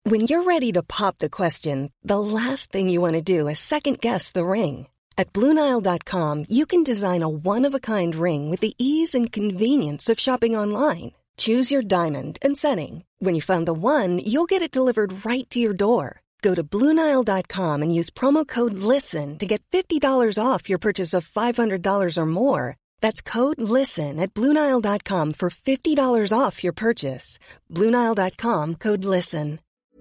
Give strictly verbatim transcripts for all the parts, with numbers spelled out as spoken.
When you're ready to pop the question, the last thing you want to do is second-guess the ring. At Blue Nile dot com, you can design a one-of-a-kind ring with the ease and convenience of shopping online. Choose your diamond and setting. When you find the one, you'll get it delivered right to your door. Go to Blue Nile dot com and use promo code LISTEN to get fifty dollars off your purchase of five hundred dollars or more. That's code LISTEN at Blue Nile dot com for fifty dollars off your purchase. Blue Nile dot com, code LISTEN.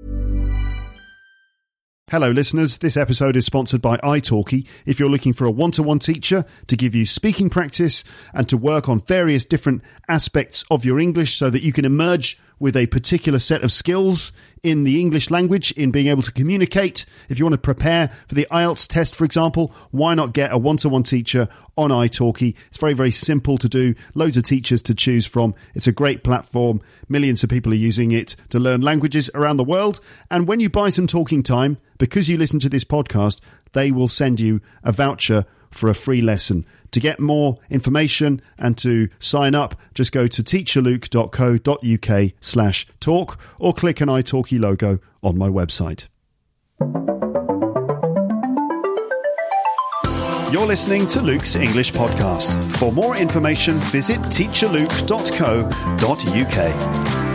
Hello listeners, this episode is sponsored by italki. If you're looking for a one-to-one teacher to give you speaking practice and to work on various different aspects of your English so that you can emerge with a particular set of skills in the English language, in being able to communicate. If you want to prepare for the I E L T S test, for example, why not get a one-to-one teacher on italki? It's very, very simple to do. Loads of teachers to choose from. It's a great platform. Millions of people are using it to learn languages around the world. And when you buy some talking time, because you listen to this podcast, they will send you a voucher for a free lesson. To get more information and to sign up, just go to teacherluke dot co dot uk slash talk or click an italki logo on my website. You're listening to Luke's English Podcast. For more information, visit teacherluke dot co dot uk.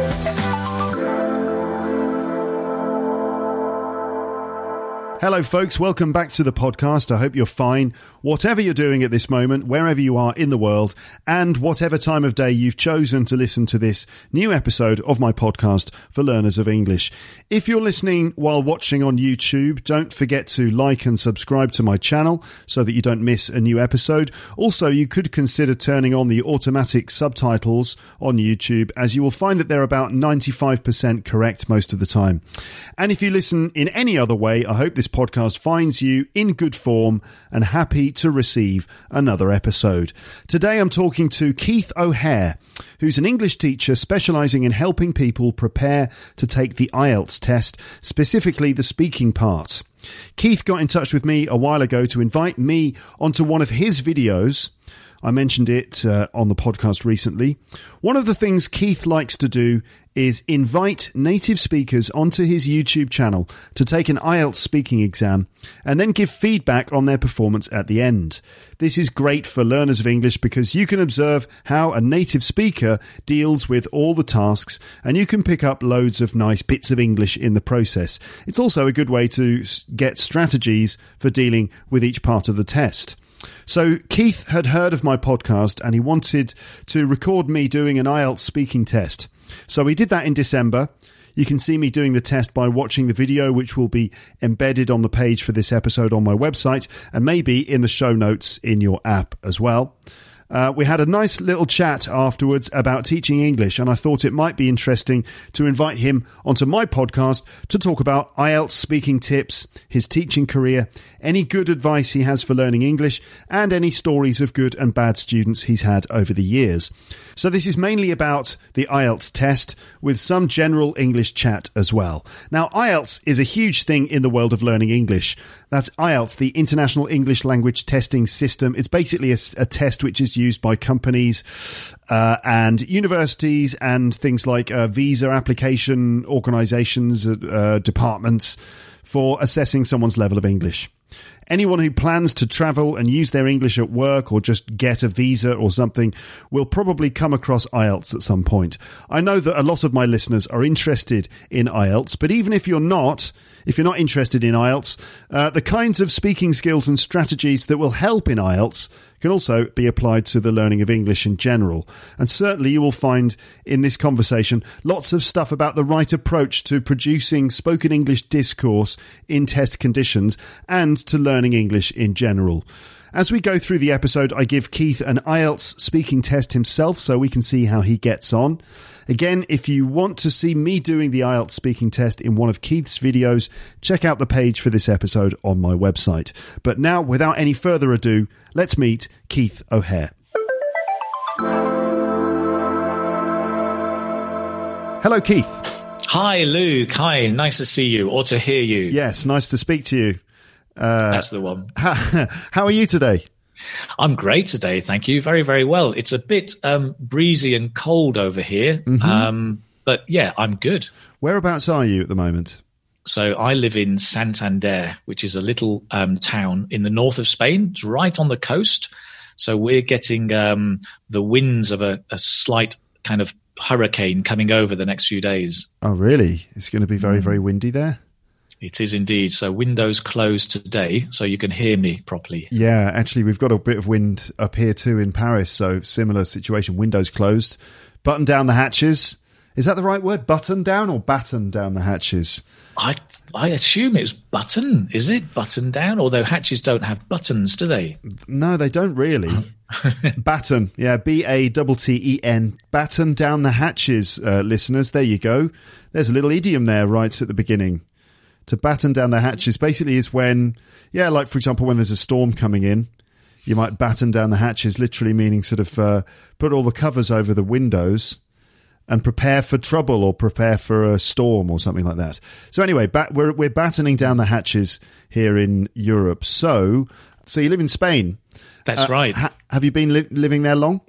Hello folks, welcome back to the podcast. I hope you're fine, whatever you're doing at this moment, wherever you are in the world, and whatever time of day you've chosen to listen to this new episode of my podcast for learners of English. If you're listening while watching on YouTube, don't forget to like and subscribe to my channel so that you don't miss a new episode. Also, you could consider turning on the automatic subtitles on YouTube, as you will find that they're about ninety-five percent correct most of the time. And if you listen in any other way, I hope this podcast finds you in good form and happy to receive another episode. Today I'm talking to Keith O'Hare, who's an English teacher specialising in helping people prepare to take the I E L T S test, specifically the speaking part. Keith got in touch with me a while ago to invite me onto one of his videos. I mentioned it uh, on the podcast recently. One of the things Keith likes to do is invite native speakers onto his YouTube channel to take an I E L T S speaking exam and then give feedback on their performance at the end. This is great for learners of English because you can observe how a native speaker deals with all the tasks and you can pick up loads of nice bits of English in the process. It's also a good way to get strategies for dealing with each part of the test. So Keith had heard of my podcast and he wanted to record me doing an I E L T S speaking test. So we did that in December. You can see me doing the test by watching the video, which will be embedded on the page for this episode on my website and maybe in the show notes in your app as well. Uh, we had a nice little chat afterwards about teaching English, and I thought it might be interesting to invite him onto my podcast to talk about I E L T S speaking tips, his teaching career, any good advice he has for learning English, and any stories of good and bad students he's had over the years. So this is mainly about the I E L T S test with some general English chat as well. Now, I E L T S is a huge thing in the world of learning English. That's I E L T S, the International English Language Testing System. It's basically a, a test which is used by companies uh, and universities and things like uh, visa application organizations, uh, departments for assessing someone's level of English. Anyone who plans to travel and use their English at work or just get a visa or something will probably come across I E L T S at some point. I know that a lot of my listeners are interested in I E L T S, but even if you're not, if you're not interested in I E L T S, uh, the kinds of speaking skills and strategies that will help in I E L T S can also be applied to the learning of English in general. And certainly you will find in this conversation lots of stuff about the right approach to producing spoken English discourse in test conditions and to learning English in general. As we go through the episode, I give Keith an I E L T S speaking test himself so we can see how he gets on. Again, if you want to see me doing the I E L T S speaking test in one of Keith's videos, check out the page for this episode on my website. But now, without any further ado, let's meet Keith O'Hare. Hello, Keith. Hi, Luke. Hi, nice to see you or to hear you. Yes, nice to speak to you. Uh, That's the one. How, how are you today? I'm great today, thank you. Very, very well. It's a bit um, breezy and cold over here, mm-hmm. um, but yeah, I'm good. Whereabouts are you at the moment? So I live in Santander, which is a little um, town in the north of Spain. It's right on the coast. So we're getting um, the winds of a, a slight kind of hurricane coming over the next few days. Oh, really? It's going to be very, very windy there? It is indeed. So windows closed today, so you can hear me properly. Yeah, actually, we've got a bit of wind up here too in Paris. So similar situation, windows closed. Button down the hatches. Is that the right word? Button down or batten down the hatches? I I assume it's button, is it? Button down? Although hatches don't have buttons, do they? No, they don't really. Batten, yeah, B A T T E N. Batten down the hatches, uh, listeners. There you go. There's a little idiom there right at the beginning. To batten down the hatches basically is when, yeah, like, for example, when there's a storm coming in, you might batten down the hatches, literally meaning sort of uh, put all the covers over the windows and prepare for trouble or prepare for a storm or something like that. So anyway, bat- we're we're battening down the hatches here in Europe. So, so you live in Spain. That's uh, right. Ha- have you been li- living there long?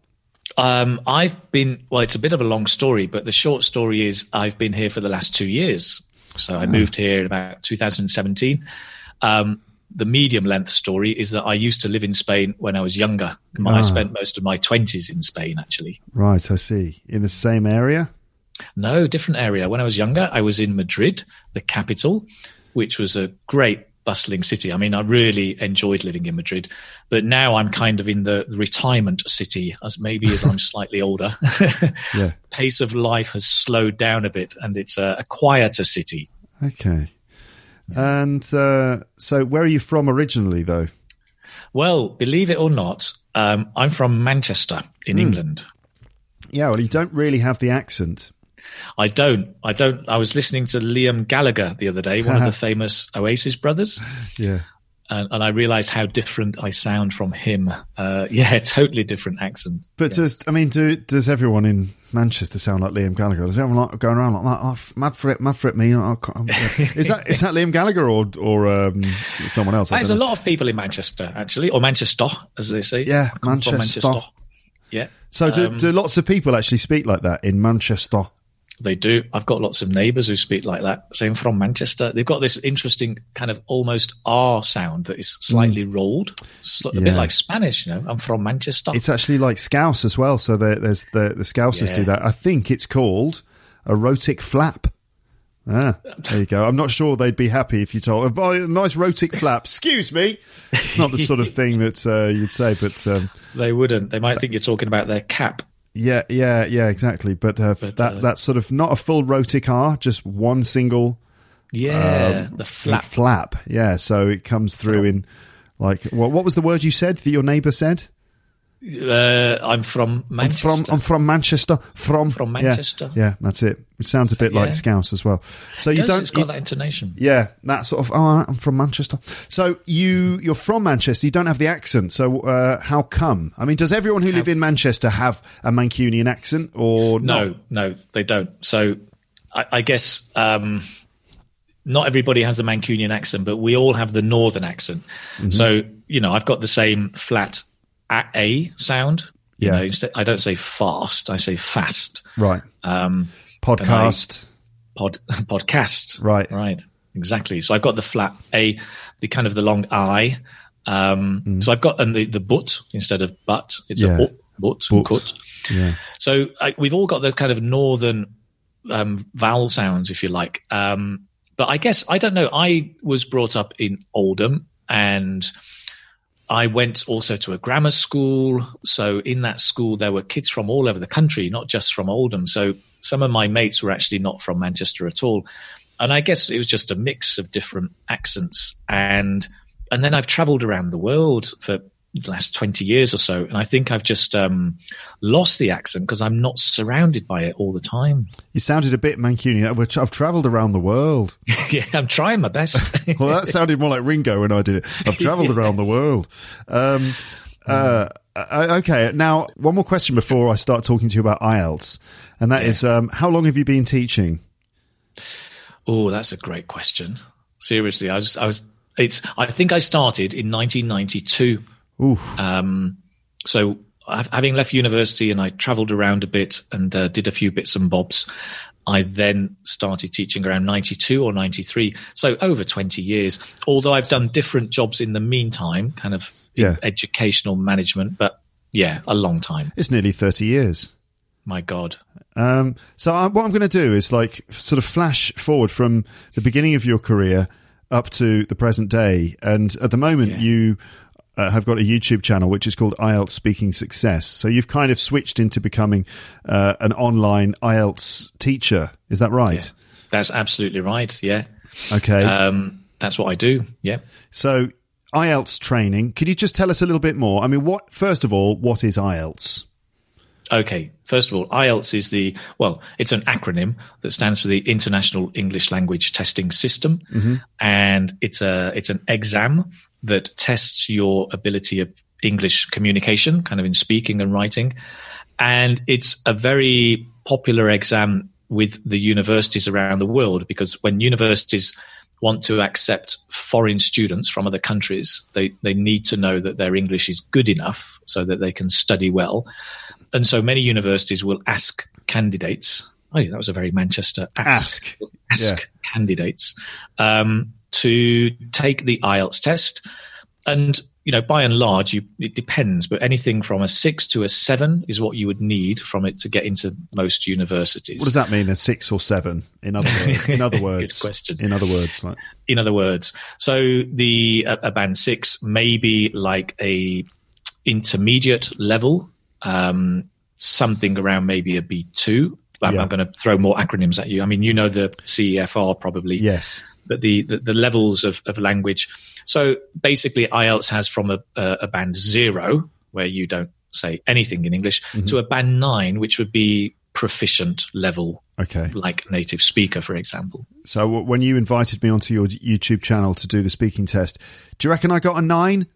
Um, I've been, well, it's a bit of a long story, but the short story is I've been here for the last two years. So I moved here in about two thousand seventeen. Um, the medium length story is that I used to live in Spain when I was younger. Ah. I spent most of my twenties in Spain, actually. Right, I see. In the same area? No, different area. When I was younger, I was in Madrid, the capital, which was a great bustling city. I mean, I really enjoyed living in Madrid. But now I'm kind of in the retirement city, as maybe as I'm slightly older. Yeah. Pace of life has slowed down a bit, and it's a, a quieter city. Okay. Yeah. And uh, so where are you from originally, though? Well, believe it or not, um, I'm from Manchester in mm. England. Yeah, well, you don't really have the accent. I don't. I don't. I was listening to Liam Gallagher the other day, one of the famous Oasis brothers. Yeah. And, and I realised how different I sound from him. Uh, yeah, totally different accent. But yes. does I mean, do, does everyone in Manchester sound like Liam Gallagher? Does everyone like going around like that? Oh, mad for it, mad for it, me. Oh, is that is that Liam Gallagher or or um, someone else? There's a lot of people in Manchester, actually, or Manchester, as they say. Yeah, Manchester. Manchester. Yeah. So do, um, do lots of people actually speak like that in Manchester? They do. I've got lots of neighbours who speak like that. So I'm from Manchester. They've got this interesting kind of almost R sound that is slightly mm. rolled. A yeah. bit like Spanish, you know. I'm from Manchester. It's actually like Scouse as well. So there, there's the, the Scousers yeah. do that. I think it's called a rhotic flap. Ah, there you go. I'm not sure they'd be happy if you told, oh, a nice rhotic flap. Excuse me. It's not the sort of thing that uh, you'd say, but... Um, they wouldn't. They might think you're talking about their cap. Yeah, yeah, yeah, exactly. But, uh, but that uh, that's sort of not a full rhotic R, just one single yeah, um, the flap. flap. Yeah, so it comes through in like what, what was the word you said that your neighbour said? Uh, I'm from Manchester. I'm from, I'm from Manchester. From from Manchester. Yeah, yeah, that's it. It sounds a bit yeah. like Scouse as well. So it you does, don't. It's got it, that intonation. Yeah, that sort of. Oh, I'm from Manchester. So you you're from Manchester. You don't have the accent. So uh, how come? I mean, does everyone who how, live in Manchester have a Mancunian accent or no? Not? No, they don't. So I, I guess um, not everybody has the Mancunian accent, but we all have the Northern accent. Mm-hmm. So you know, I've got the same flat A sound. You yeah. know, I don't say fast, I say fast. Right. Um, podcast. I, pod, podcast. Right. Right. Exactly. So I've got the flat A, the kind of the long I. Um, mm. So I've got and the, the but instead of but. It's yeah. a but, but, but. Cut. Yeah. So I, we've all got the kind of northern um, vowel sounds, if you like. Um, but I guess, I don't know, I was brought up in Oldham and I went also to a grammar school. So in that school, there were kids from all over the country, not just from Oldham. So some of my mates were actually not from Manchester at all. And I guess it was just a mix of different accents. And and then I've traveled around the world for the last twenty years or so. And I think I've just um, lost the accent because I'm not surrounded by it all the time. You sounded a bit Mancunian, which I've travelled around the world. Yeah, I'm trying my best. Well, that sounded more like Ringo when I did it. I've travelled yes. around the world. Um, uh, okay, now one more question before I start talking to you about I E L T S. And that yeah. is, um, how long have you been teaching? Oh, that's a great question. Seriously, I was, I was, it's, I think I started in nineteen ninety-two. Um, so having left university and I travelled around a bit and uh, did a few bits and bobs, I then started teaching around ninety-two or ninety-three. So over twenty years, although I've done different jobs in the meantime, kind of yeah. educational management, but yeah, a long time. It's nearly thirty years. My God. Um, so I, what I'm going to do is like sort of flash forward from the beginning of your career up to the present day. And at the moment yeah. you uh, have got a YouTube channel, which is called I E L T S Speaking Success. So you've kind of switched into becoming uh, an online I E L T S teacher. Is that right? Yeah. That's absolutely right. Yeah. Okay. Um, that's what I do. Yeah. So I E L T S training, could you just tell us a little bit more? I mean, what, first of all, what is I E L T S? Okay. First of all, I E L T S is the, well, it's an acronym that stands for the International English Language Testing System. Mm-hmm. And it's a, it's an exam that tests your ability of English communication, kind of in speaking and writing. And it's a very popular exam with the universities around the world, because when universities want to accept foreign students from other countries, they, they need to know that their English is good enough so that they can study well. And so many universities will ask candidates, oh yeah, that was a very Manchester, ask, ask, ask yeah. candidates um, to take the I E L T S test. And, you know, by and large, you, it depends, but anything from a six to a seven is what you would need from it to get into most universities. What does that mean, a six or seven? In other words, in other words, good question. In other words, like. In other words, so the a, a band six may be like a intermediate level. Um, something around maybe a B two. I'm, yeah. I'm going to throw more acronyms at you. I mean, you know the C E F R probably. Yes. But the, the, the levels of, of language. So basically, I E L T S has from a, a, a band zero, where you don't say anything in English, mm-hmm. to a band nine, which would be proficient level, okay, like native speaker, for example. So when you invited me onto your YouTube channel to do the speaking test, do you reckon I got a nine?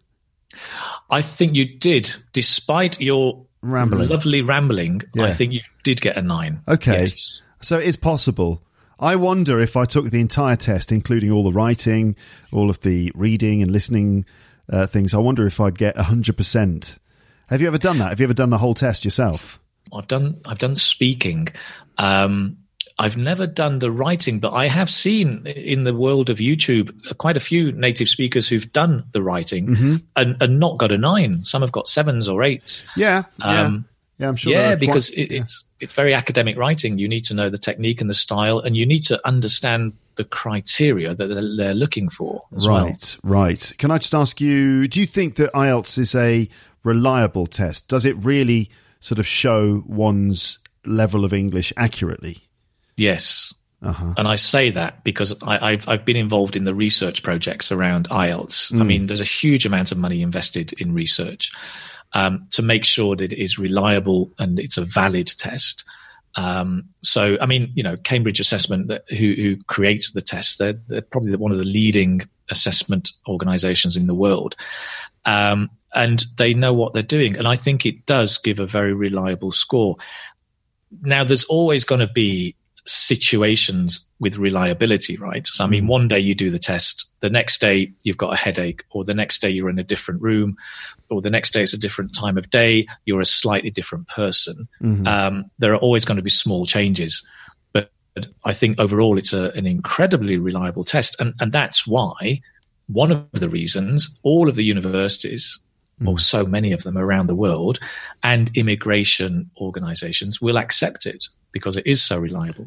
I think you did, despite your rambling. lovely rambling. Yeah. I think you did get a nine. Okay, yes. So it is possible. I wonder if I took the entire test, including all the writing, all of the reading and listening uh, things, I wonder if I'd get one hundred percent. Have you ever done that? Have you ever done the whole test yourself? I've done I've done speaking. Um, I've never done the writing, but I have seen in the world of YouTube quite a few native speakers who've done the writing mm-hmm. and, and not got a nine. Some have got sevens or eights. Yeah, yeah. Um, Yeah, I'm sure. Yeah, because quite, it, yeah. it's it's very academic writing. You need to know the technique and the style, and you need to understand the criteria that they're, they're looking for as right, well. Right. Can I just ask you, do you think that I E L T S is a reliable test? Does it really sort of show one's level of English accurately? Yes. Uh-huh. And I say that because I, I've, I've been involved in the research projects around I E L T S. Mm. I mean, there's a huge amount of money invested in research. Um, to make sure that it is reliable and it's a valid test. Um, so, I mean, you know, Cambridge Assessment, that, who, who creates the test, they're, they're probably one of the leading assessment organizations in the world. Um, and they know what they're doing. And I think it does give a very reliable score. Now, there's always going to be situations with reliability, right? So, I mean, one day you do the test, the next day you've got a headache, or the next day you're in a different room, or the next day it's a different time of day, you're a slightly different person. Mm-hmm. Um, there are always going to be small changes. But I think overall it's a, an incredibly reliable test. And, and that's why one of the reasons all of the universities, mm-hmm. or so many of them around the world, and immigration organizations will accept it, because it is so reliable.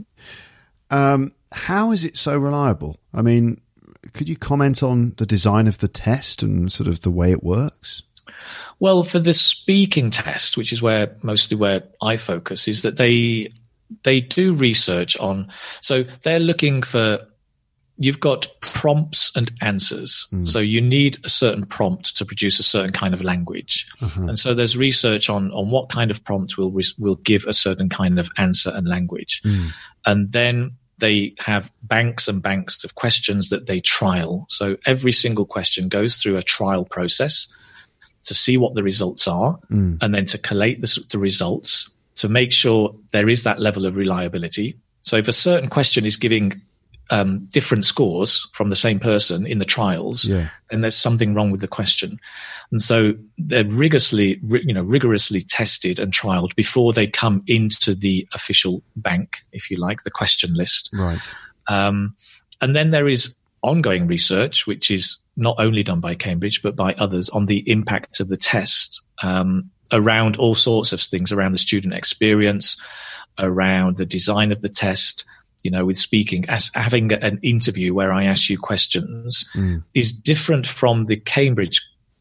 Um, how is it so reliable? I mean, could you comment on the design of the test and sort of the way it works? Well, for the speaking test, which is where mostly where I focus, is that they they do research on. So they're looking for. You've got prompts and answers. Mm. So you need a certain prompt to produce a certain kind of language. Uh-huh. And so there's research on, on what kind of prompt will, will give a certain kind of answer and language. Mm. And then they have banks and banks of questions that they trial. So every single question goes through a trial process to see what the results are, mm. and then to collate the, the results to make sure there is that level of reliability. So if a certain question is giving um, different scores from the same person in the trials, yeah. then there's something wrong with the question. And so they're rigorously, you know, rigorously tested and trialed before they come into the official bank, if you like, the question list. Right. Um, and then there is ongoing research, which is not only done by Cambridge, but by others on the impact of the test, um, around all sorts of things, around the student experience, around the design of the test. You know, with speaking, as having an interview where I ask you questions mm. is different from the Cambridge,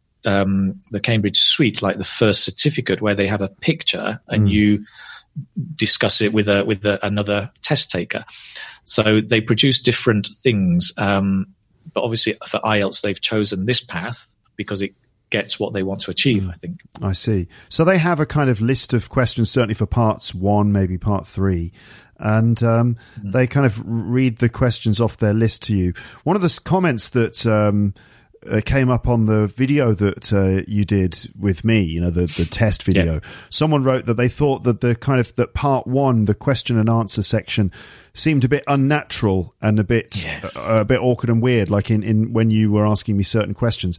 um, the Cambridge suite, like the first certificate where they have a picture and mm. you discuss it with a with a, another test taker. So they produce different things, um, but obviously for I E L T S they've chosen this path because it gets what they want to achieve. Mm. I think. I see. So they have a kind of list of questions, certainly for parts one, maybe part three. And um, mm. they kind of read the questions off their list to you. One of the comments that um, uh, came up on the video that uh, you did with me, you know, the, the test video, yeah. someone wrote that they thought that the kind of that part one, the question and answer section, seemed a bit unnatural and a bit yes. uh, a bit awkward and weird, like in, in when you were asking me certain questions.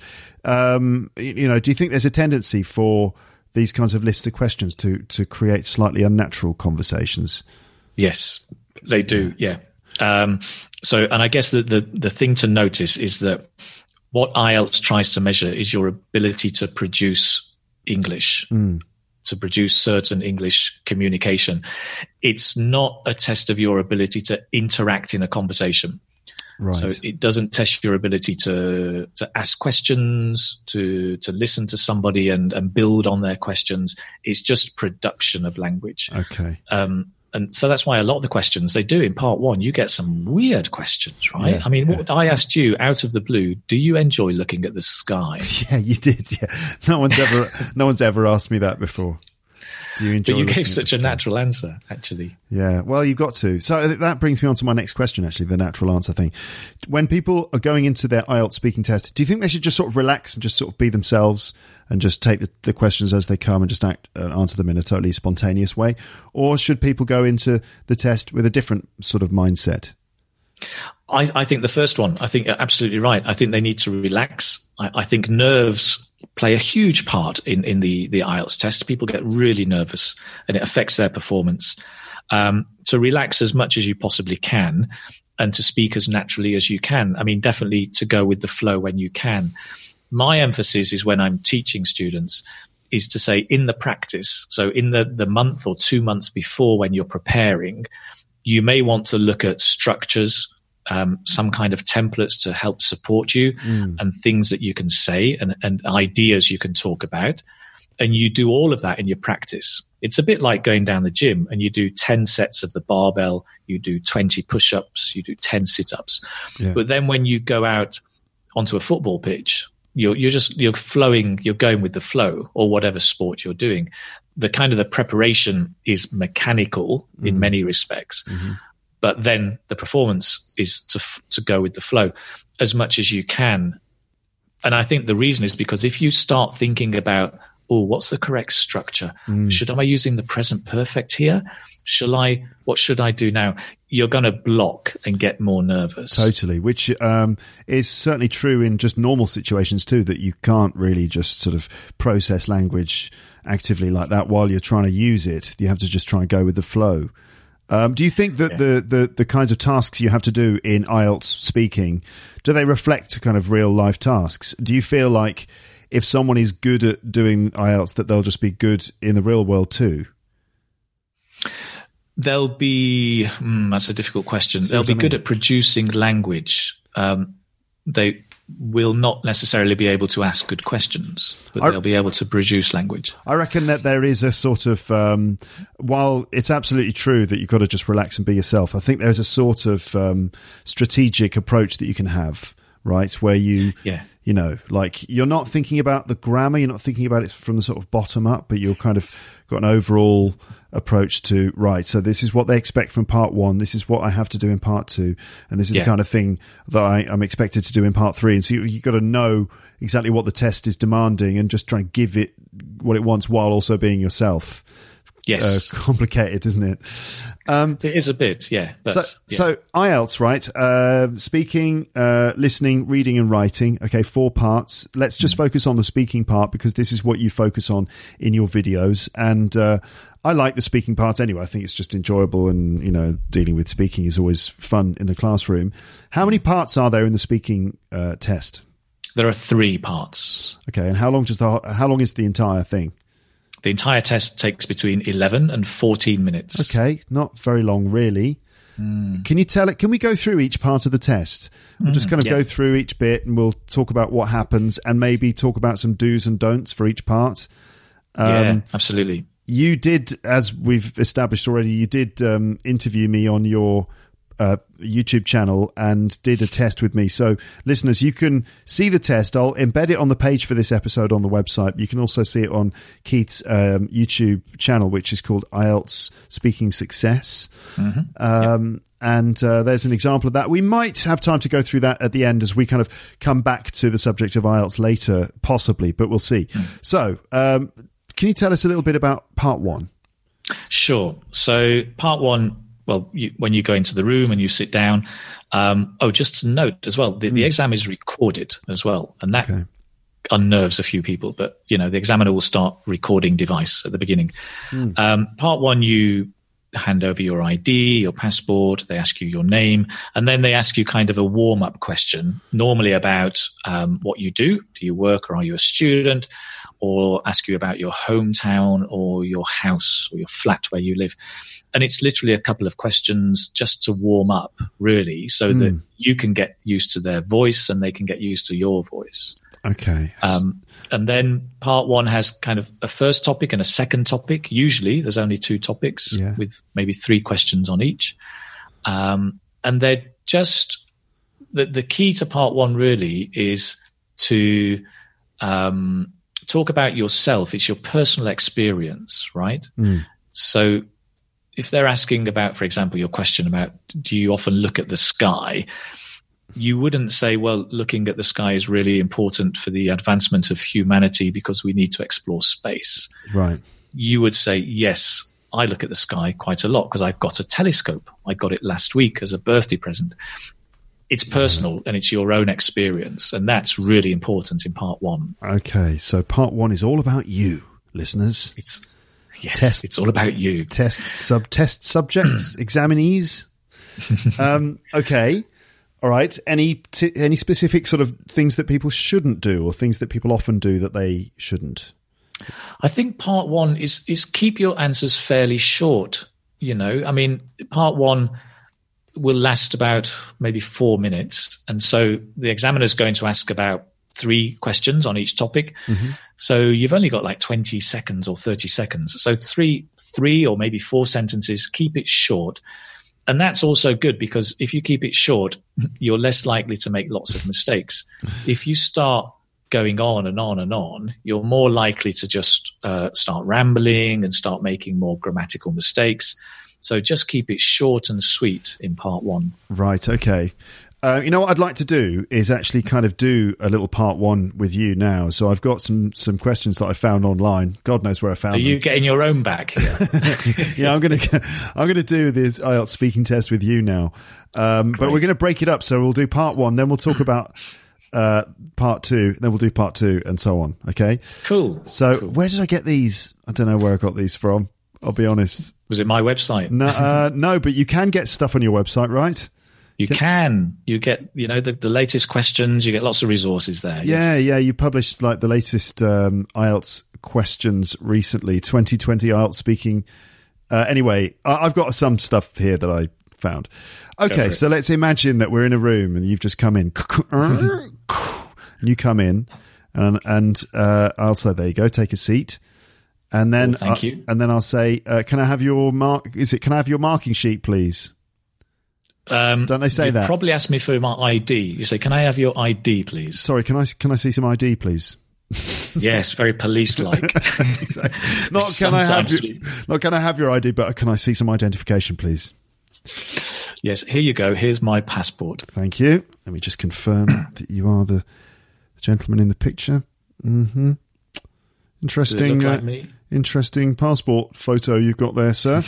Um, you know, do you think there's a tendency for these kinds of lists of questions to to create slightly unnatural conversations? Yes, they do. Yeah. Um, so, and I guess the, the, the thing to notice is that what I E L T S tries to measure is your ability to produce English, mm. to produce certain English communication. It's not a test of your ability to interact in a conversation. Right. So it doesn't test your ability to to ask questions, to to listen to somebody and, and build on their questions. It's just production of language. Okay. Um, And so that's why a lot of the questions they do in part one, you get some weird questions, right? Yeah, I mean, yeah. what, I asked you out of the blue, do you enjoy looking at the sky? Yeah, you did. Yeah. No one's ever, no one's ever asked me that before. Do you enjoy? But you looking gave at such the a sky? natural answer, actually. Yeah. Well, you've got to. So that brings me on to my next question, actually, the natural answer thing. When people are going into their I E L T S speaking test, do you think they should just sort of relax and just sort of be themselves and just take the, the questions as they come and just act, uh, answer them in a totally spontaneous way? Or should people go into the test with a different sort of mindset? I, I think the first one, I think you're absolutely right. I think they need to relax. I, I think nerves play a huge part in, in the, the I E L T S test. People get really nervous and it affects their performance. Um, to relax as much as you possibly can and to speak as naturally as you can. I mean, definitely to go with the flow when you can. My emphasis is when I'm teaching students is to say in the practice, so in the, the month or two months before when you're preparing, you may want to look at structures, um, some kind of templates to help support you mm. and things that you can say and, and ideas you can talk about. And you do all of that in your practice. It's a bit like going down the gym and you do ten sets of the barbell, you do twenty push-ups, you do ten sit-ups. Yeah. But then when you go out onto a football pitch, You're, you're just, you're flowing, you're going with the flow or whatever sport you're doing. The kind of the preparation is mechanical in mm-hmm. many respects, mm-hmm. but then the performance is to, to go with the flow as much as you can. And I think the reason is because if you start thinking about, oh, what's the correct structure? Mm. Should I be using the present perfect here? Shall I, what should I do now? You're going to block and get more nervous. Totally, which um, is certainly true in just normal situations too, that you can't really just sort of process language actively like that while you're trying to use it. You have to just try and go with the flow. Um, do you think that yeah. the, the, the kinds of tasks you have to do in I E L T S speaking, do they reflect kind of real life tasks? Do you feel like if someone is good at doing I E L T S that they'll just be good in the real world too? They'll be, mm, that's a difficult question. So They'll be good at producing language. Um, they will not necessarily be able to ask good questions, but I, they'll be able to produce language. I reckon that there is a sort of, um, while it's absolutely true that you've got to just relax and be yourself, I think there's a sort of um, strategic approach that you can have, right? Where you, yeah. you know, like you're not thinking about the grammar, you're not thinking about it from the sort of bottom up, but you're kind of got an overall approach to, right, so this is what they expect from part one, this is what I have to do in part two, and this is yeah. the kind of thing that I, I'm expected to do in part three. And so you, you've got to know exactly what the test is demanding and just try and give it what it wants while also being yourself. Yes. uh, complicated, isn't it? Um, it is a bit, yeah. But, so, yeah. so I E L T S, right? Uh, speaking, uh, listening, reading, and writing. Okay, four parts. Let's just mm. focus on the speaking part because this is what you focus on in your videos. And uh, I like the speaking part anyway. I think it's just enjoyable, and you know, dealing with speaking is always fun in the classroom. How many parts are there in the speaking uh, test? There are three parts. Okay, and how long does the how long is the entire thing? The entire test takes between eleven and fourteen minutes. Okay, not very long, really. Mm. Can you tell it? Can we go through each part of the test? We'll mm, just kind of yeah. go through each bit, and we'll talk about what happens, and maybe talk about some do's and don'ts for each part. Um, yeah, absolutely. You did, as we've established already, you did um, interview me on your uh, YouTube channel and did a test with me. So, listeners, you can see the test. I'll embed it on the page for this episode on the website. You can also see it on Keith's um, YouTube channel, which is called I E L T S Speaking Success. Mm-hmm. Um, yep. And uh, there's an example of that. We might have time to go through that at the end as we kind of come back to the subject of I E L T S later, possibly, but we'll see. Mm. So, um, can you tell us a little bit about part one? Sure. So, part one, well, you, when you go into the room and you sit down, um, oh, just to note as well, the, mm. the exam is recorded as well, and that okay. unnerves a few people. But you know, the examiner will start recording device at the beginning. Mm. Um, part one, you hand over your I D, your passport. They ask you your name, and then they ask you kind of a warm-up question, normally about um, what you do. Do you work, or are you a student? Or ask you about your hometown or your house or your flat where you live. And it's literally a couple of questions just to warm up, really, so mm. that you can get used to their voice and they can get used to your voice. Okay. Um, and then part one has kind of a first topic and a second topic. Usually there's only two topics yeah. with maybe three questions on each. Um, and they're just the, the key to part one really is to um, talk about yourself. It's your personal experience, right? Mm. So if they're asking about, for example, your question about do you often look at the sky, you wouldn't say, well, looking at the sky is really important for the advancement of humanity because we need to explore space. Right. You would say, yes, I look at the sky quite a lot because I've got a telescope. I got it last week as a birthday present. It's personal and it's your own experience, and that's really important in part one. Okay, so part one is all about you, listeners. It's Yes, test, it's all about you. Test sub test subjects, examinees. Um, okay, all right. Any t- any specific sort of things that people shouldn't do, or things that people often do that they shouldn't? I think part one is is keep your answers fairly short. You know, I mean, part one will last about maybe four minutes, and so the examiner is going to ask about three questions on each topic. Mm-hmm. So you've only got like twenty seconds or thirty seconds. So three, three or maybe four sentences, keep it short. And that's also good because if you keep it short, you're less likely to make lots of mistakes. If you start going on and on and on, you're more likely to just uh, start rambling and start making more grammatical mistakes. So just keep it short and sweet in part one. Right. Okay. Uh, you know what I'd like to do is actually kind of do a little part one with you now. So I've got some some questions that I found online. God knows where I found them. Are you them. getting your own back? Yeah, yeah I'm going to I'm going to do this I E L T S speaking test with you now. Um, but we're going to break it up. So we'll do part one, then we'll talk about uh, part two, then we'll do part two, and so on. Okay. Cool. So cool. Where did I get these? I don't know where I got these from. I'll be honest. Was it my website? No, uh, no, but you can get stuff on your website, right? You can. You get, you know, the, the latest questions. You get lots of resources there. Yeah, yes. yeah. You published like the latest um, I E L T S questions recently, twenty twenty I E L T S speaking. Uh, anyway, I, I've got some stuff here that I found. Okay, so let's imagine that we're in a room and you've just come in. And you come in and and uh, I'll say, there you go, take a seat. And then, cool, thank I, you. And then I'll say, uh, can I have your mark? Is it? Can I have your marking sheet, please? Um, Don't they say you that? Probably ask me for my I D. You say, "Can I have your I D, please?" Sorry, can I can I see some I D, please? Yes, very police-like. Exactly. Not can I have your, not can I have your I D, but can I see some identification, please? Yes, here you go. Here's my passport. Thank you. Let me just confirm that you are the gentleman in the picture. Mm-hmm. Interesting. Does it look uh, like me? Interesting passport photo you've got there, sir.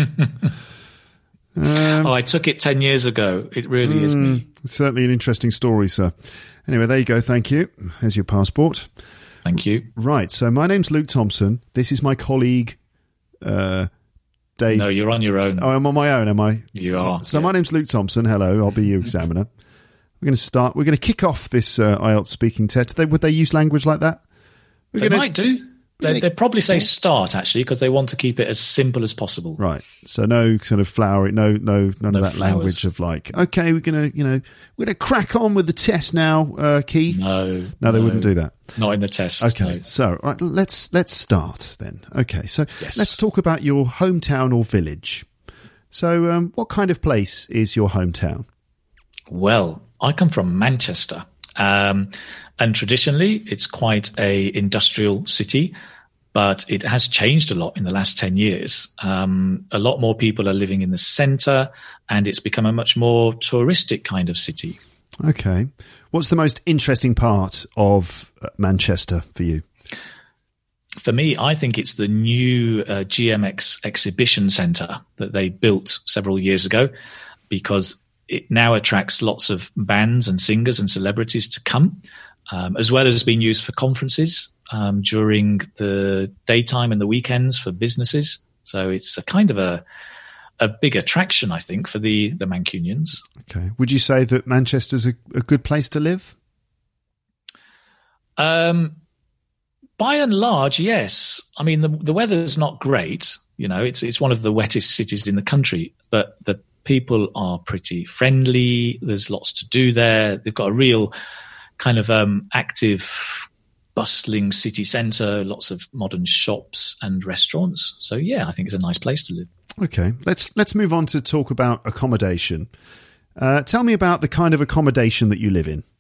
um, oh, I took it ten years ago. It really mm, is me. Certainly an interesting story, sir. Anyway, there you go. Thank you. There's your passport. Thank you. Right. So my name's Luke Thompson. This is my colleague, uh, Dave. No, you're on your own. Oh, I'm on my own, am I? You are. So yeah. my name's Luke Thompson. Hello. I'll be your examiner. We're going to start. We're going to kick off this uh, I E L T S speaking test. They, would they use language like that? We're they gonna, might do. They, they'd probably say start, actually, because they want to keep it as simple as possible. Right. So no kind of flowery, no, no, none no of that flowers. language of like, okay, we're going to, you know, we're going to crack on with the test now, uh, Keith. No. No, they no, wouldn't do that. Not in the test. Okay. No. So right, let's, let's start then. Okay. So yes. let's talk about your hometown or village. So um, what kind of place is your hometown? Well, I come from Manchester. Um, and traditionally, it's quite a industrial city, but it has changed a lot in the last ten years. Um, a lot more people are living in the centre, and it's become a much more touristic kind of city. Okay. What's the most interesting part of Manchester for you? For me, I think it's the new uh, G M X exhibition centre that they built several years ago, because it now attracts lots of bands and singers and celebrities to come, um, as well as being used for conferences um, during the daytime and the weekends for businesses. So it's a kind of a a big attraction, I think, for the, the Mancunians. Okay. Would you say that Manchester's a, a good place to live? Um, by and large, yes. I mean, the the weather's not great. You know, it's it's one of the wettest cities in the country, but the people are pretty friendly. There's lots to do there. They've got a real kind of um, active, bustling city centre, lots of modern shops and restaurants. So, yeah, I think it's a nice place to live. Okay, let's let's move on to talk about accommodation. Uh, tell me about the kind of accommodation that you live in.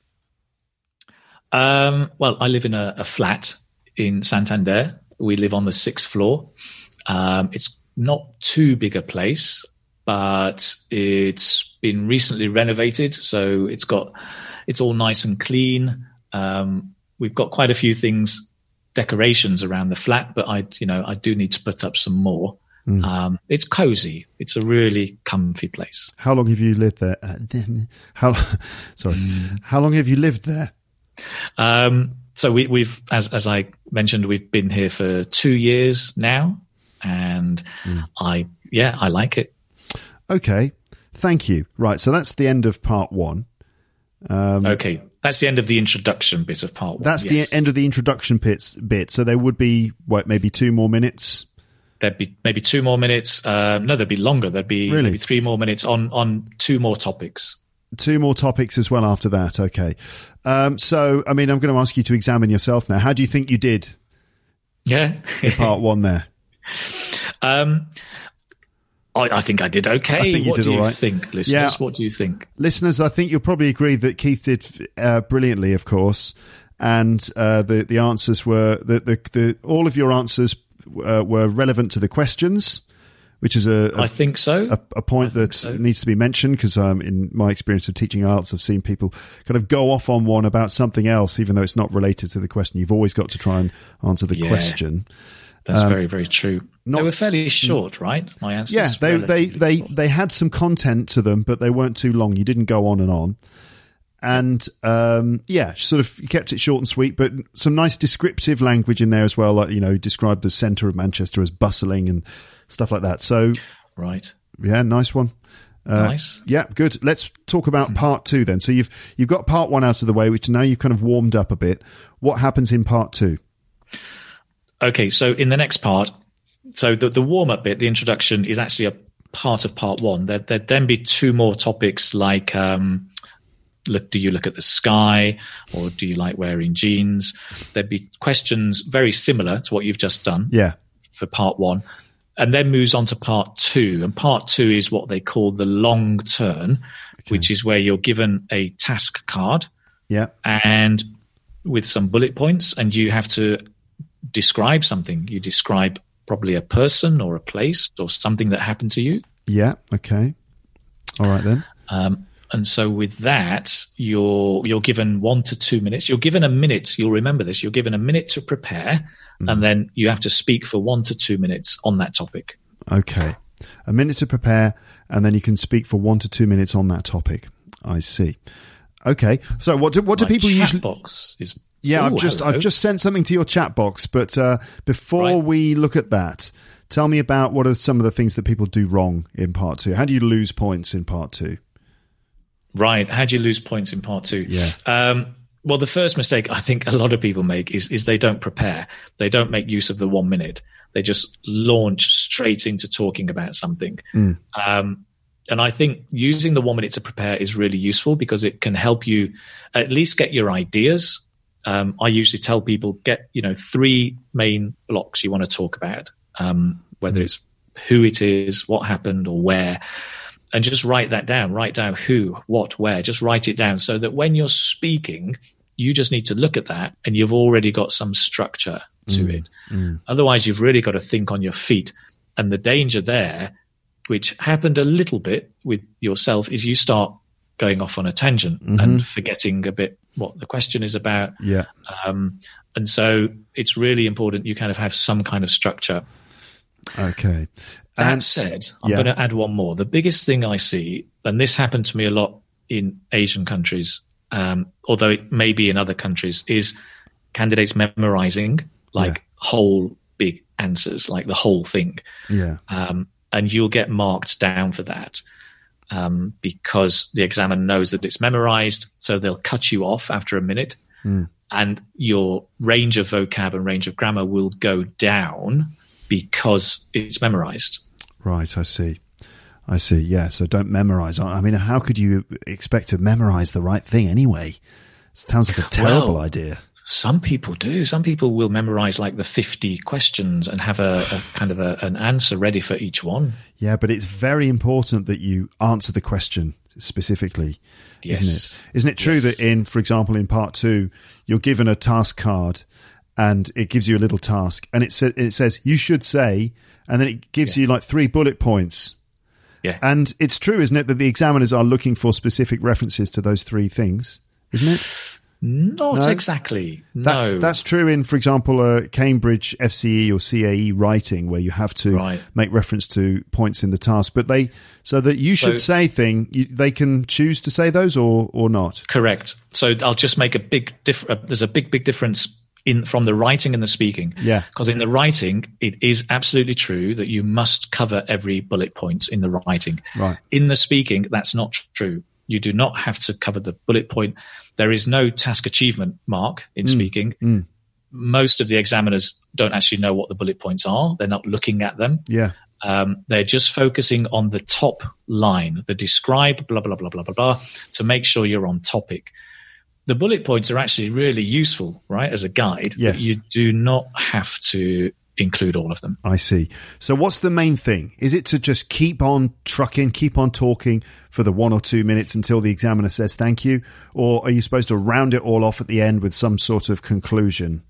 Um, well, I live in a, a flat in Santander. We live on the sixth floor. Um, it's not too big a place, but it's been recently renovated, so it's got it's all nice and clean. Um, we've got quite a few things, decorations around the flat, but I, you know, I do need to put up some more. Mm. Um, it's cozy. It's a really comfy place. How long have you lived there? Uh, how sorry, mm. how long have you lived there? Um, so we, we've, as as I mentioned, we've been here for two years now, and mm. I, yeah, I like it. Okay, thank you. Right, so that's the end of part one. Um, okay, that's the end of the introduction bit of part one. That's yes. the end of the introduction bits, bit. So there would be, what, maybe two more minutes? There'd be maybe two more minutes. Uh, no, there'd be longer. There'd be really? maybe three more minutes on, on two more topics. Two more topics as well after that. Okay. Um, so, I mean, I'm going to ask you to examine yourself now. How do you think you did? Yeah. in part one there? Um, I, I think I did okay. I think you what did do all you right. think, listeners? Yeah. What do you think? Listeners, I think you'll probably agree that Keith did uh, brilliantly, of course. And uh, the, the answers were, the, the, the all of your answers uh, were relevant to the questions, which is a, a I think so. A, a point that so. needs to be mentioned, because um, in my experience of teaching I E L T S, I've seen people kind of go off on one about something else, even though it's not related to the question. You've always got to try and answer the yeah, question. That's um, very, very true. Not, they were fairly short, right? My answers. Yeah, they they they, they had some content to them, but they weren't too long. You didn't go on and on. And um, yeah, sort of kept it short and sweet, but some nice descriptive language in there as well. Like, you know, described the centre of Manchester as bustling and stuff like that. So, right, yeah, nice one. Uh, nice. Yeah, good. Let's talk about part two then. So you've you've got part one out of the way, which now you've kind of warmed up a bit. What happens in part two? Okay, so in the next part, so the, the warm up bit, the introduction, is actually a part of part one. There there'd then be two more topics like. Um, Look, do you look at the sky, or do you like wearing jeans? There'd be questions very similar to what you've just done yeah. for part one, and then moves on to part two. And part two is what they call the long turn, okay. which is where you're given a task card yeah. and with some bullet points, and you have to describe something. You describe probably a person or a place or something that happened to you. Yeah, okay. All right then. Um, And so with that, you're you're given one to two minutes. You're given a minute. You'll remember this. You're given a minute to prepare, mm. and then you have to speak for one to two minutes on that topic. Okay. A minute to prepare, and then you can speak for one to two minutes on that topic. I see. Okay. So what do, what do My people chat usually... box is... Yeah, Ooh, I've just hello. I've just sent something to your chat box, but uh, before Right. we look at that, tell me about what are some of the things that people do wrong in part two. How do you lose points in part two? Right. How do you lose points in part two? Yeah. Um, well, the first mistake I think a lot of people make is is they don't prepare. They don't make use of the one minute. They just launch straight into talking about something. Mm. Um, and I think using the one minute to prepare is really useful because it can help you at least get your ideas. Um, I usually tell people get, you know, three main blocks you want to talk about, um, whether mm. it's who it is, what happened, or where. And just write that down. Write down who, what, where. Just write it down so that when you're speaking, you just need to look at that and you've already got some structure to mm, it. Mm. Otherwise, you've really got to think on your feet. And the danger there, which happened a little bit with yourself, is you start going off on a tangent mm-hmm. and forgetting a bit what the question is about. Yeah. Um, and so it's really important you kind of have some kind of structure. Okay. That And, said, I'm yeah. going to add one more. The biggest thing I see, and this happened to me a lot in Asian countries, um, although it may be in other countries, is candidates memorizing like Yeah. whole big answers, like the whole thing. Yeah. Um, and you'll get marked down for that um, because the examiner knows that it's memorized. So they'll cut you off after a minute Mm. and your range of vocab and range of grammar will go down because it's memorized. Right, I see. I see, yeah. So don't memorize. I mean, how could you expect to memorize the right thing anyway? It sounds like a terrible Well, idea. Some people do. Some people will memorize like the fifty questions and have a, a kind of a, an answer ready for each one. Yeah, but it's very important that you answer the question specifically, Yes. isn't it? Isn't it true Yes. that in, for example, in part two, you're given a task card and it gives you a little task and it, sa- it says, you should say, and then it gives Yeah. you like three bullet points. Yeah. And it's true, isn't it, that the examiners are looking for specific references to those three things, isn't it? Not No? exactly. That's no. that's true in, for example, uh, Cambridge F C E or C A E writing, where you have to Right. make reference to points in the task. But they so that you should So- say thing, you, they can choose to say those or or not. Correct. So I'll just make a big diff- uh, there's a big, big difference in from the writing and the speaking. Yeah. Because in the writing, it is absolutely true that you must cover every bullet point in the writing. Right. In the speaking, that's not true. You do not have to cover the bullet point. There is no task achievement mark in speaking. mm. Most of the examiners don't actually know what the bullet points are. They're not looking at them. Yeah. Um, they're just focusing on the top line, the describe, blah, blah, blah, blah, blah, blah, to make sure you're on topic. The bullet points are actually really useful, right, as a guide. Yes. But you do not have to include all of them. I see. So what's the main thing? Is it to just keep on trucking, keep on talking for the one or two minutes until the examiner says thank you? Or are you supposed to round it all off at the end with some sort of conclusion?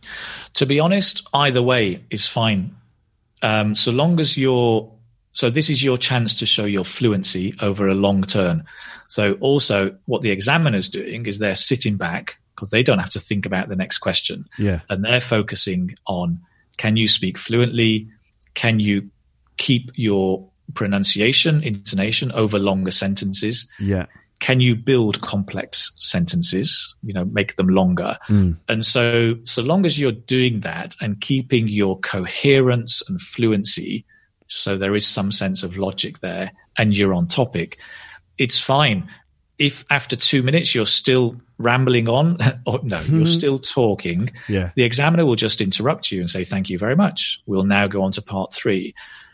To be honest, either way is fine. Um, so long as you're, so this is your chance to show your fluency over a long term. So also what the examiner's doing is they're sitting back because they don't have to think about the next question. Yeah. And they're focusing on, can you speak fluently? Can you keep your pronunciation, intonation over longer sentences? Yeah. Can you build complex sentences, you know, make them longer? Mm. And so, so long as you're doing that and keeping your coherence and fluency, so there is some sense of logic there and you're on topic, it's fine. If after two minutes you're still rambling on, or no, you're still talking, Yeah. the examiner will just interrupt you and say, thank you very much. We'll now go on to part three.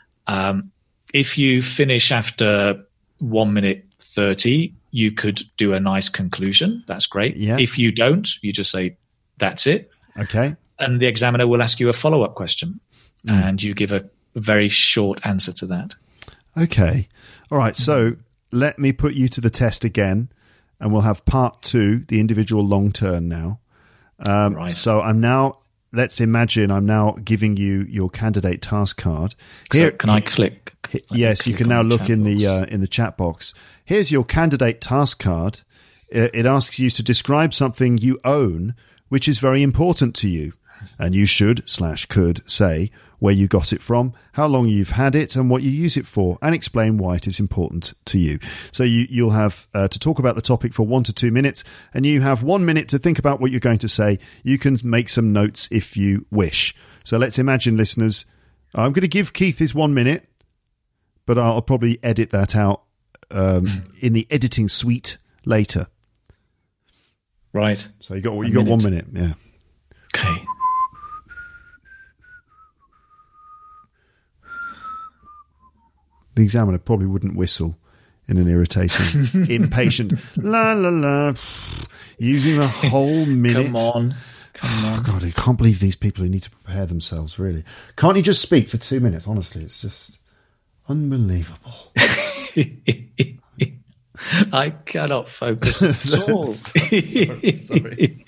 Um, if you finish after one minute thirty, you could do a nice conclusion. That's great. Yeah. If you don't, you just say, that's it. Okay. And the examiner will ask you a follow-up question Mm. and you give a very short answer to that. Okay. All right. So let me put you to the test again, and we'll have part two, the individual long turn now. Um, Right. So I'm now let's imagine I'm now giving you your candidate task card. Here, so can I click? H- yes, click you can now look in the uh, in the chat box. Here's your candidate task card. It asks you to describe something you own, which is very important to you. And you should slash could say where you got it from, how long you've had it, and what you use it for, and explain why it is important to you. So you, you'll have uh, to talk about the topic for one to two minutes, and you have one minute to think about what you're going to say. You can make some notes if you wish. So let's imagine, listeners, I'm going to give Keith his one minute, but I'll probably edit that out um, in the editing suite later. Right. So you got you got one minute, yeah. Okay. The examiner probably wouldn't whistle in an irritating, impatient la la la, using the whole minute. Come on, come on. Oh, God, I can't believe these people who need to prepare themselves. Really, can't you just speak for two minutes? Honestly, it's just unbelievable. I cannot focus at all. sorry, sorry.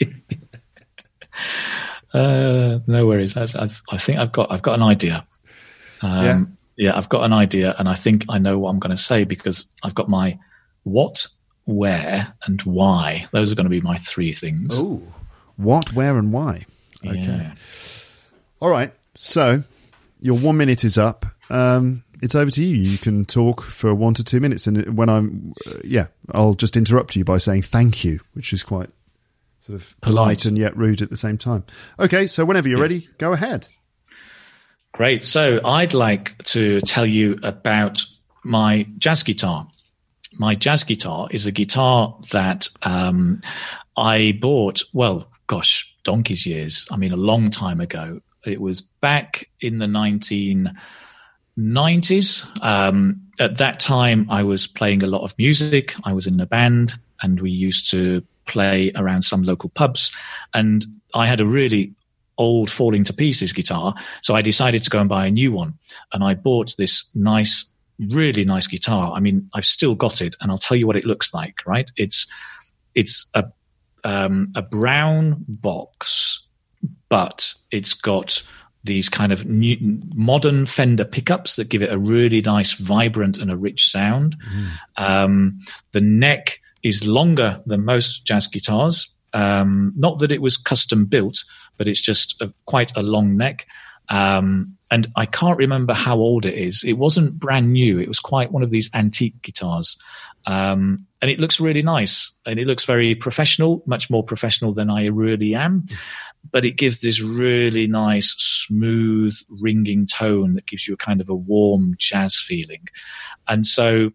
uh, no worries. I, I, I think I've got I've got an idea. Um, yeah. Yeah, I've got an idea, and I think I know what I'm going to say because I've got my what, where, and why. Those are going to be my three things. Oh, what, where, and why? Okay. Yeah. All right. So your one minute is up. Um, it's over to you. You can talk for one to two minutes, and when I'm, uh, yeah, I'll just interrupt you by saying thank you, which is quite sort of polite, polite. and yet rude at the same time. Okay. So whenever you're yes. ready, go ahead. Great. So I'd like to tell you about my jazz guitar. My jazz guitar is a guitar that um, I bought, well, gosh, donkey's years. I mean, a long time ago. It was back in the nineteen nineties. Um, at that time, I was playing a lot of music. I was in a band, and we used to play around some local pubs. And I had a really old falling to pieces guitar, so I decided to go and buy a new one, and I bought this nice, really nice guitar. I mean, I've still got it, and I'll tell you what it looks like. Right, it's it's a um, a brown box, but it's got these kind of new, modern Fender pickups that give it a really nice, vibrant, and a rich sound. Mm. Um, the neck is longer than most jazz guitars. Um, not that it was custom built, but it's just a, quite a long neck. Um, and I can't remember how old it is. It wasn't brand new. It was quite one of these antique guitars. Um, and it looks really nice, and it looks very professional, much more professional than I really am. But it gives this really nice, smooth, ringing tone that gives you a kind of a warm jazz feeling. And so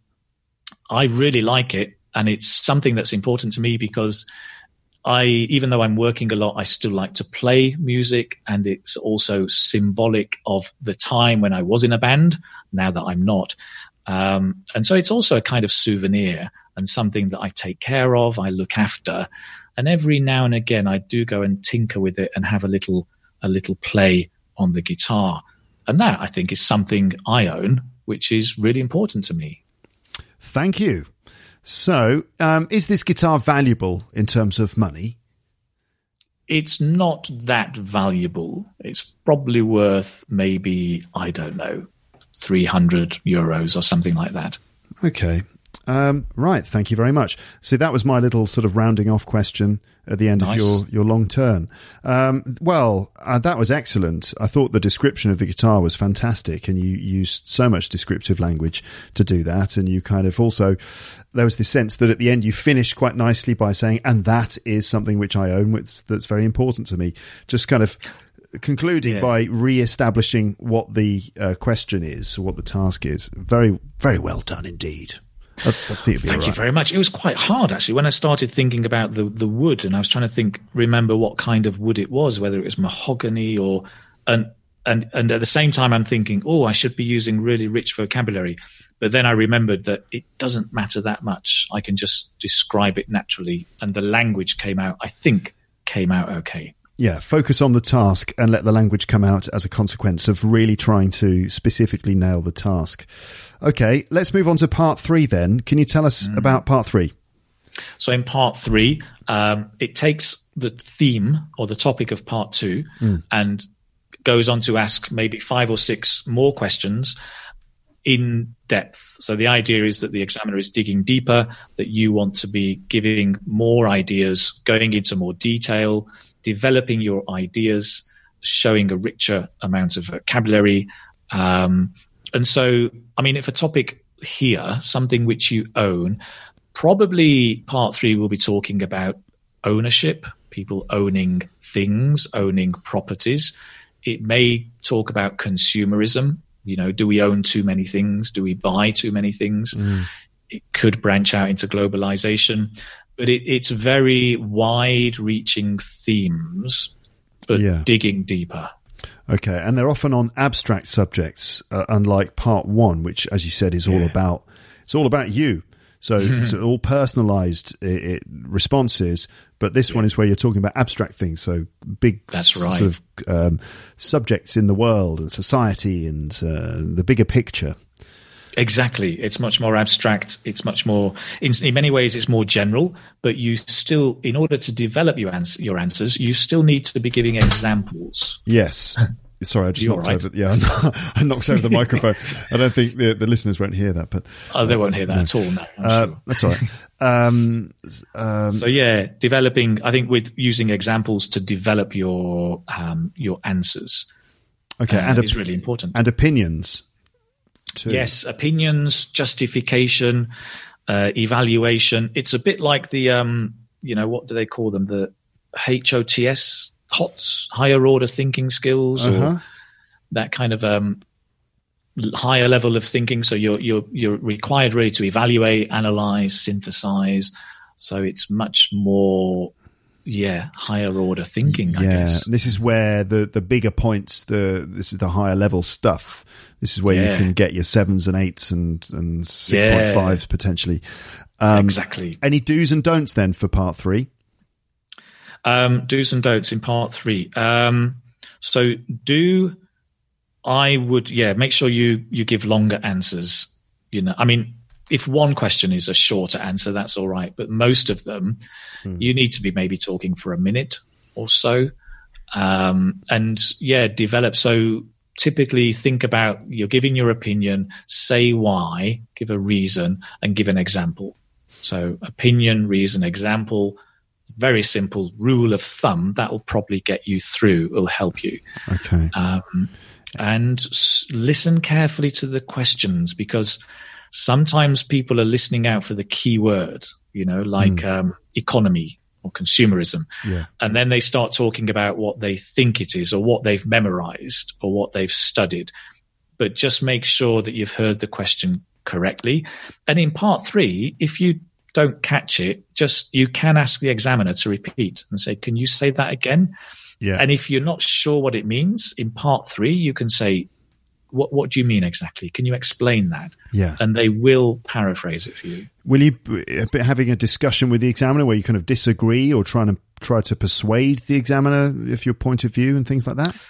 I really like it. And it's something that's important to me because I, even though I'm working a lot, I still like to play music, and it's also symbolic of the time when I was in a band, now that I'm not. Um, and so it's also a kind of souvenir and something that I take care of, I look after. And every now and again, I do go and tinker with it and have a little, a little play on the guitar. And that, I think, is something I own, which is really important to me. Thank you. So, um, is this guitar valuable in terms of money? It's not that valuable. It's probably worth maybe, I don't know, three hundred euros or something like that. Okay. Um, right. Thank you very much. So that was my little sort of rounding off question at the end nice. of your, your long turn. Um, well, uh, that was excellent. I thought the description of the guitar was fantastic, and you used so much descriptive language to do that. And you kind of also, there was this sense that at the end you finished quite nicely by saying, and that is something which I own, which that's very important to me. Just kind of concluding yeah. by re-establishing what the uh, question is, what the task is. Very, very well done indeed. I, I think Thank right. you very much. It was quite hard, actually, when I started thinking about the, the wood, and I was trying to think, remember what kind of wood it was, whether it was mahogany or, and, and, and at the same time I'm thinking, oh, I should be using really rich vocabulary. But then I remembered that it doesn't matter that much. I can just describe it naturally. And the language came out, I think, came out okay. Yeah, focus on the task and let the language come out as a consequence of really trying to specifically nail the task. Okay, let's move on to part three then. Can you tell us mm. about part three? So in part three, um, it takes the theme or the topic of part two mm. and goes on to ask maybe five or six more questions in depth. So the idea is that the examiner is digging deeper, that you want to be giving more ideas, going into more detail, developing your ideas, showing a richer amount of vocabulary. Um, and so, I mean, if a topic here, something which you own, probably part three will be talking about ownership, people owning things, owning properties. It may talk about consumerism. You know, do we own too many things? Do we buy too many things? Mm. It could branch out into globalization, but it, it's very wide-reaching themes, but yeah. digging deeper. Okay, and they're often on abstract subjects, uh, unlike part one, which, as you said, is all yeah. about it's all about you. So it's all personalized it, it, responses, but this yeah. one is where you're talking about abstract things. So big That's right. sort of um, subjects in the world and society and uh, the bigger picture. Exactly. It's much more abstract. It's much more, in, in many ways, it's more general, but you still, in order to develop your, ans- your answers, you still need to be giving examples. Yes. Sorry, I just You're knocked right. over. Yeah, I knocked over the microphone. I don't think the, the listeners won't hear that, but oh, they won't hear that no. at all. No, uh, sure. That's all right. Um, um, so yeah, developing. I think with using examples to develop your um, your answers. Okay, uh, and op- is really important. And opinions. Too. Yes, opinions, justification, uh, evaluation. It's a bit like the um, you know, what do they call them? The H O T S. HOTS, higher order thinking skills, or uh-huh. that kind of um, higher level of thinking. So you're you're you're required really to evaluate, analyze, synthesize. So it's much more, yeah, higher order thinking. I yeah, guess. This is where the the bigger points, the this is the higher level stuff. This is where yeah. you can get your sevens and eights and and six point yeah. fives potentially. Um, exactly. Any do's and don'ts then for part three? Um, do's and don'ts in part three. Um, so do, I would, yeah, make sure you, you give longer answers. You know, I mean, if one question is a shorter answer, that's all right. But most of them, hmm. you need to be maybe talking for a minute or so. Um, and yeah, develop. So typically think about, you're giving your opinion, say why, give a reason, and give an example. So opinion, reason, example. Very simple rule of thumb that will probably get you through, will help you. Okay. Um, and s- listen carefully to the questions, because sometimes people are listening out for the key word, you know, like mm. um, economy or consumerism. Yeah. And then they start talking about what they think it is or what they've memorized or what they've studied. But just make sure that you've heard the question correctly. And in part three, if you don't catch it, just you can ask the examiner to repeat and say, can you say that again? Yeah. And if you're not sure what it means, in part three, you can say, what what do you mean exactly? Can you explain that? Yeah. And they will paraphrase it for you. Will you be having a discussion with the examiner where you kind of disagree or trying to try to persuade the examiner of your point of view and things like that?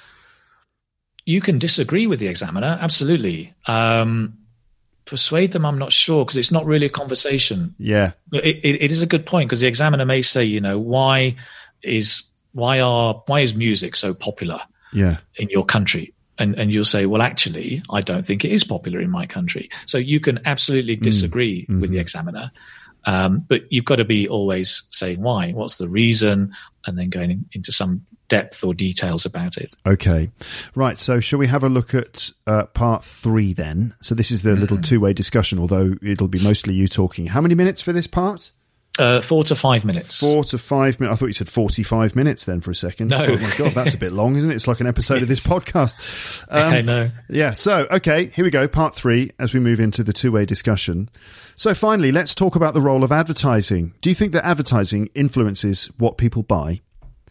You can disagree with the examiner, absolutely. Um, Persuade them, I'm not sure, because it's not really a conversation. Yeah. It, it, it is a good point, because the examiner may say, you know, why is why are why is music so popular yeah. in your country? And and you'll say, well, actually, I don't think it is popular in my country. So you can absolutely disagree mm. with mm-hmm. the examiner, um, but you've got to be always saying why, what's the reason, and then going in, into some depth or details about it. Okay. Right. So shall we have a look at uh, part three then? So this is the little mm. two-way discussion, although it'll be mostly you talking. How many minutes for this part? Uh, four to five minutes. Four to five minutes. I thought you said forty-five minutes then for a second. No. Oh my God, that's a bit long, isn't it? It's like an episode yes. of this podcast. Um, I know. Yeah. So, okay, here we go. Part three, as we move into the two-way discussion. So finally, let's talk about the role of advertising. Do you think that advertising influences what people buy?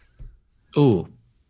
Oh,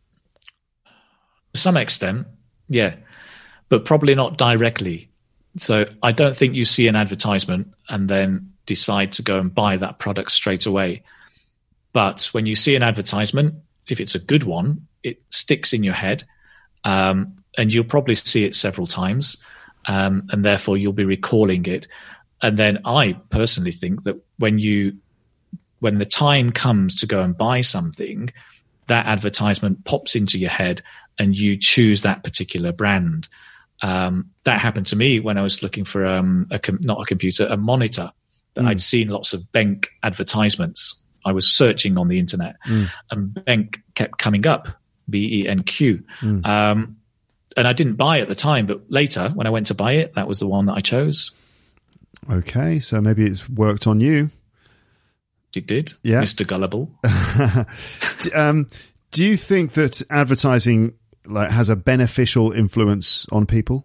to some extent, yeah, but probably not directly. So I don't think you see an advertisement and then decide to go and buy that product straight away. But when you see an advertisement, if it's a good one, it sticks in your head, um, and you'll probably see it several times, um, and therefore you'll be recalling it. And then I personally think that when you when the time comes to go and buy something, that advertisement pops into your head and you choose that particular brand. Um, that happened to me when I was looking for um, a com- not a computer, a monitor. That mm. I'd seen lots of Benq advertisements. I was searching on the internet, mm. and Benq kept coming up, B E N Q. Mm. Um, and I didn't buy it at the time, but later when I went to buy it, that was the one that I chose. Okay, so maybe it's worked on you. It did, yeah, Mister Gullible. um, do you think that advertising like has a beneficial influence on people?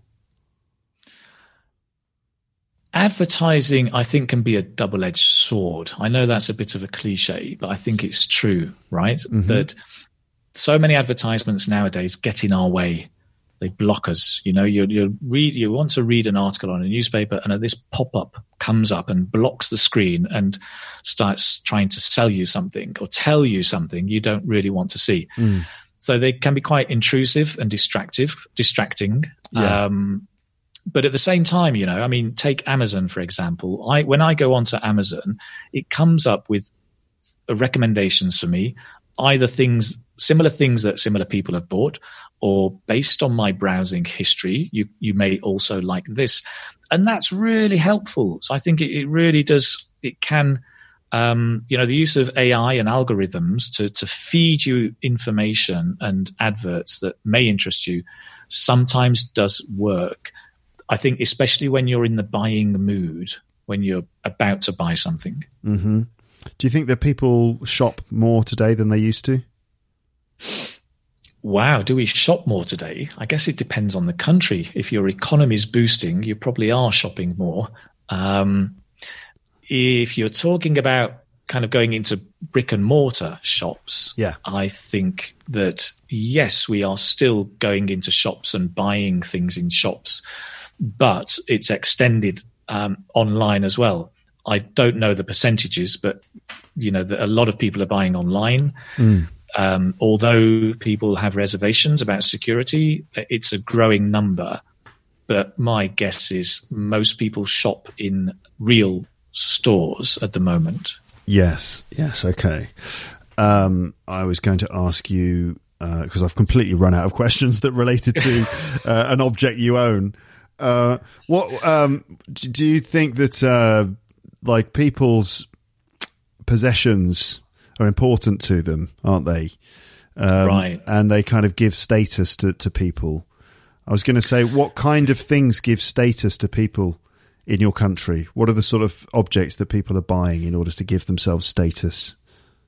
Advertising, I think, can be a double-edged sword. I know that's a bit of a cliche, but I think it's true, right? Mm-hmm. That so many advertisements nowadays get in our way. They block us. You know, you you read, you want to read an article on a newspaper, and this pop-up comes up and blocks the screen and starts trying to sell you something or tell you something you don't really want to see. Mm. So they can be quite intrusive and distractive, distracting. Yeah. Um, But at the same time, you know, I mean, take Amazon, for example. I when I go onto Amazon, it comes up with recommendations for me, either things, similar things that similar people have bought, or based on my browsing history, you, you may also like this. And that's really helpful. So I think it, it really does, it can, um, you know, the use of A I and algorithms to, to feed you information and adverts that may interest you sometimes does work. I think especially when you're in the buying mood, when you're about to buy something. Mm-hmm. Do you think that people shop more today than they used to? Wow, do we shop more today? I guess it depends on the country. If your economy's boosting, you probably are shopping more. Um, if you're talking about kind of going into brick and mortar shops, yeah. I think that, yes, we are still going into shops and buying things in shops, but it's extended um, online as well. I don't know the percentages, but you know, the, a lot of people are buying online. Mm. Um, although people have reservations about security, it's a growing number. But my guess is most people shop in real stores at the moment. Yes. Yes. Okay. Um, I was going to ask you, because uh, I've completely run out of questions that related to uh, an object you own. Uh, what um, do you think that uh, like people's possessions are important to them, aren't they? Um, right. And they kind of give status to, to people. I was going to say, what kind of things give status to people in your country? What are the sort of objects that people are buying in order to give themselves status?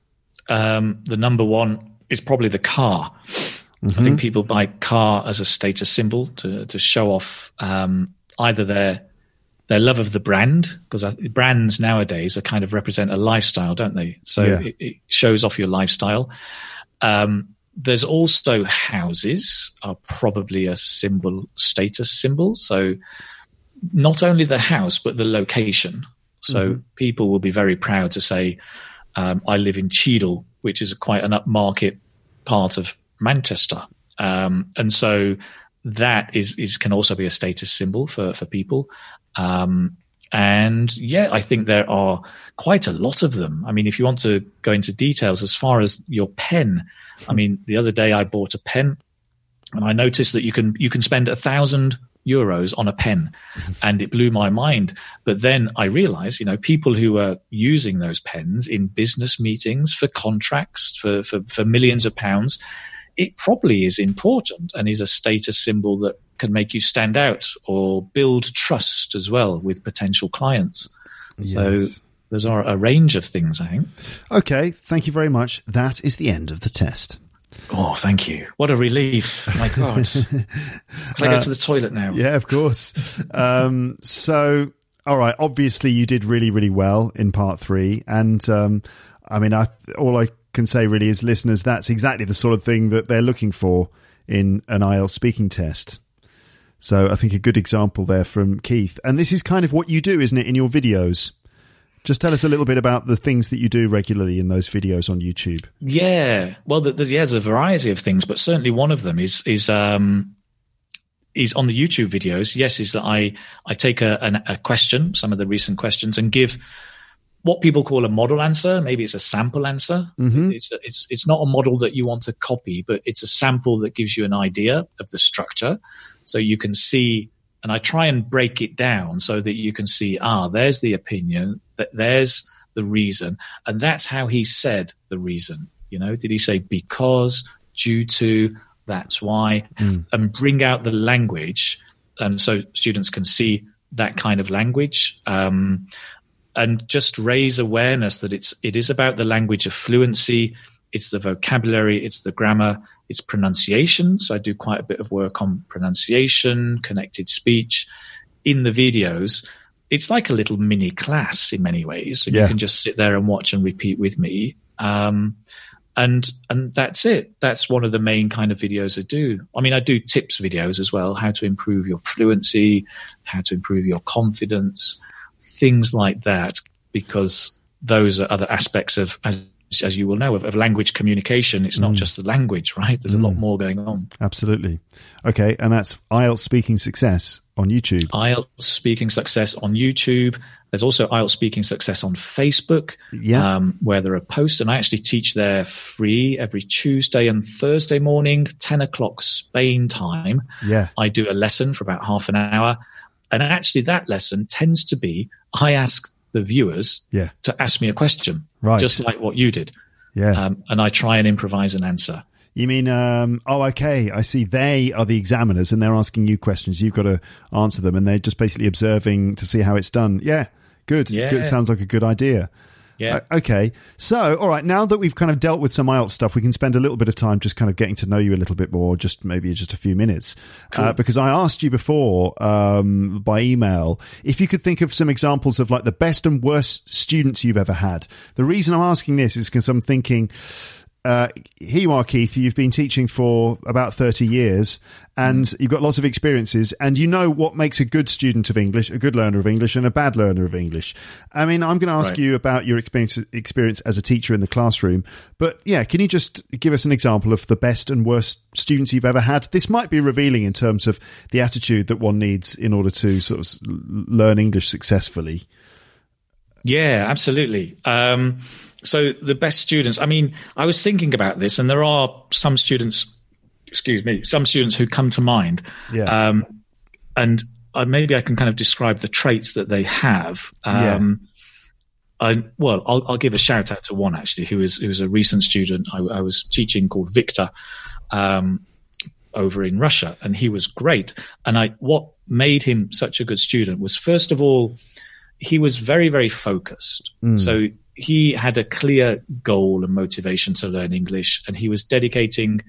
Um, the number one is probably the car. Mm-hmm. I think people buy car as a status symbol to to show off um, either their their love of the brand, because brands nowadays are kind of represent a lifestyle, don't they? So yeah. it, it shows off your lifestyle. Um, there's also houses are probably a symbol, status symbol. So not only the house, but the location. So mm-hmm. people will be very proud to say, um, I live in Cheadle, which is quite an upmarket part of Manchester. Um, and so that is, is can also be a status symbol for, for people. Um, and yeah, I think there are quite a lot of them. I mean, if you want to go into details as far as your pen, I mean, the other day I bought a pen and I noticed that you can, you can spend a thousand euros on a pen, and it blew my mind. But then I realized, you know, people who are using those pens in business meetings for contracts for, for, for millions of pounds, it probably is important and is a status symbol that can make you stand out or build trust as well with potential clients. Yes. So there's a range of things, I think. Okay, thank you very much. That is the end of the test. Oh, thank you. What a relief. My God. Can I go uh, to the toilet now? Yeah, of course. um, so, all right, obviously you did really, really well in part three. And um, I mean, I, all I can say really is, listeners, that's exactly the sort of thing that they're looking for in an I E L T S speaking test. So I think a good example there from Keith. And this is kind of what you do, isn't it, in your videos? Just tell us a little bit about the things that you do regularly in those videos on YouTube. Yeah, well, there's, yeah, there's a variety of things, but certainly one of them is is um, is on the YouTube videos. Yes, is that I I take a, an, a question, some of the recent questions, and give what people call a model answer. Maybe it's a sample answer. Mm-hmm. It's, a, it's, it's not a model that you want to copy, but it's a sample that gives you an idea of the structure. So you can see, and I try and break it down so that you can see, ah, there's the opinion, that there's the reason. And that's how he said the reason. You know, did he say because, due to, that's why, mm. and bring out the language um, so students can see that kind of language. Um, and just raise awareness that it's it is about the language of fluency, it's the vocabulary, it's the grammar, it's pronunciation. So I do quite a bit of work on pronunciation, connected speech in the videos. It's like a little mini class in many ways. And yeah. You can just sit there and watch and repeat with me. Um, and and that's it. That's one of the main kind of videos I do. I mean, I do tips videos as well, how to improve your fluency, how to improve your confidence, things like that, because those are other aspects of, as, as you will know, of, of language communication. It's not mm. just the language, right? There's mm. a lot more going on. Absolutely. Okay, and that's I E L T S Speaking Success on YouTube. I E L T S Speaking Success on YouTube. There's also I E L T S Speaking Success on Facebook, yeah. um, where there are posts, and I actually teach there free every Tuesday and Thursday morning, ten o'clock Spain time. Yeah. I do a lesson for about half an hour. And actually that lesson tends to be, I ask the viewers yeah. to ask me a question, right. just like what you did. Yeah. Um, and I try and improvise an answer. You mean, um, oh, okay, I see. They are the examiners and they're asking you questions. You've got to answer them, and they're just basically observing to see how it's done. Yeah, good. Yeah. Good. Sounds like a good idea. Yeah. Uh, okay. So, all right, now that we've kind of dealt with some I E L T S stuff, we can spend a little bit of time just kind of getting to know you a little bit more, just maybe just a few minutes. Cool. Uh, because I asked you before um, by email if you could think of some examples of like the best and worst students you've ever had. The reason I'm asking this is because I'm thinking, uh, here you are, Keith, you've been teaching for about thirty years and mm. you've got lots of experiences, and you know what makes a good student of English, a good learner of English, and a bad learner of English. I mean, I'm going to ask right. you about your experience, experience as a teacher in the classroom, but yeah, can you just give us an example of the best and worst students you've ever had? This might be revealing in terms of the attitude that one needs in order to sort of learn English successfully. Yeah, absolutely. Um, so the best students, I mean, I was thinking about this, and there are some students, excuse me, some students who come to mind. Yeah. Um, and uh, maybe I can kind of describe the traits that they have. Um, yeah. I, well, I'll, I'll give a shout out to one actually, who is, who was a recent student I, I was teaching, called Victor, um, over in Russia, and he was great. And I, what made him such a good student was, first of all, he was very, very focused. Mm. So he had a clear goal and motivation to learn English, and he was dedicating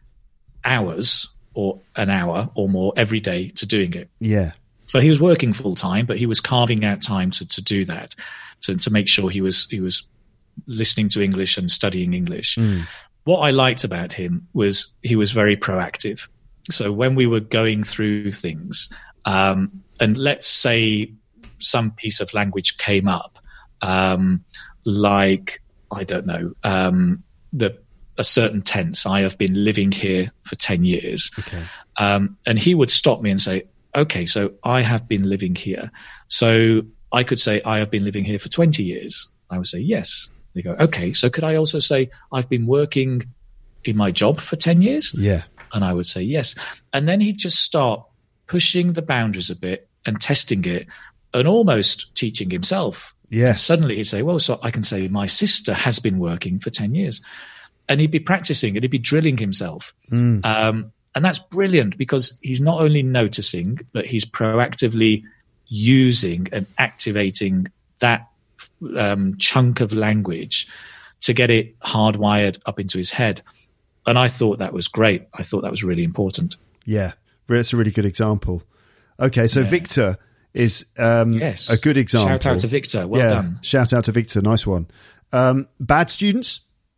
hours or an hour or more every day to doing it. Yeah. So he was working full time, but he was carving out time to, to do that, to, to make sure he was, he was listening to English and studying English. Mm. What I liked about him was he was very proactive. So when we were going through things, um, and let's say some piece of language came up, um, like, I don't know, um, the, a certain tense. I have been living here for ten years. Okay. Um, and he would stop me and say, okay, so I have been living here. So I could say, I have been living here for twenty years. I would say, yes. They go, okay, so could I also say, I've been working in my job for ten years? Yeah. And I would say, yes. And then he'd just start pushing the boundaries a bit and testing it and almost teaching himself. Yes. Suddenly he'd say, well, so I can say my sister has been working for ten years. And he'd be practicing and he'd be drilling himself. Mm. Um, and that's brilliant, because he's not only noticing, but he's proactively using and activating that um, chunk of language to get it hardwired up into his head. And I thought that was great. I thought that was really important. Yeah, that's a really good example. Okay, so yeah. Victor is um, yes. a good example. Shout out to Victor. Well yeah, done. Shout out to Victor. Nice one. Um, bad students?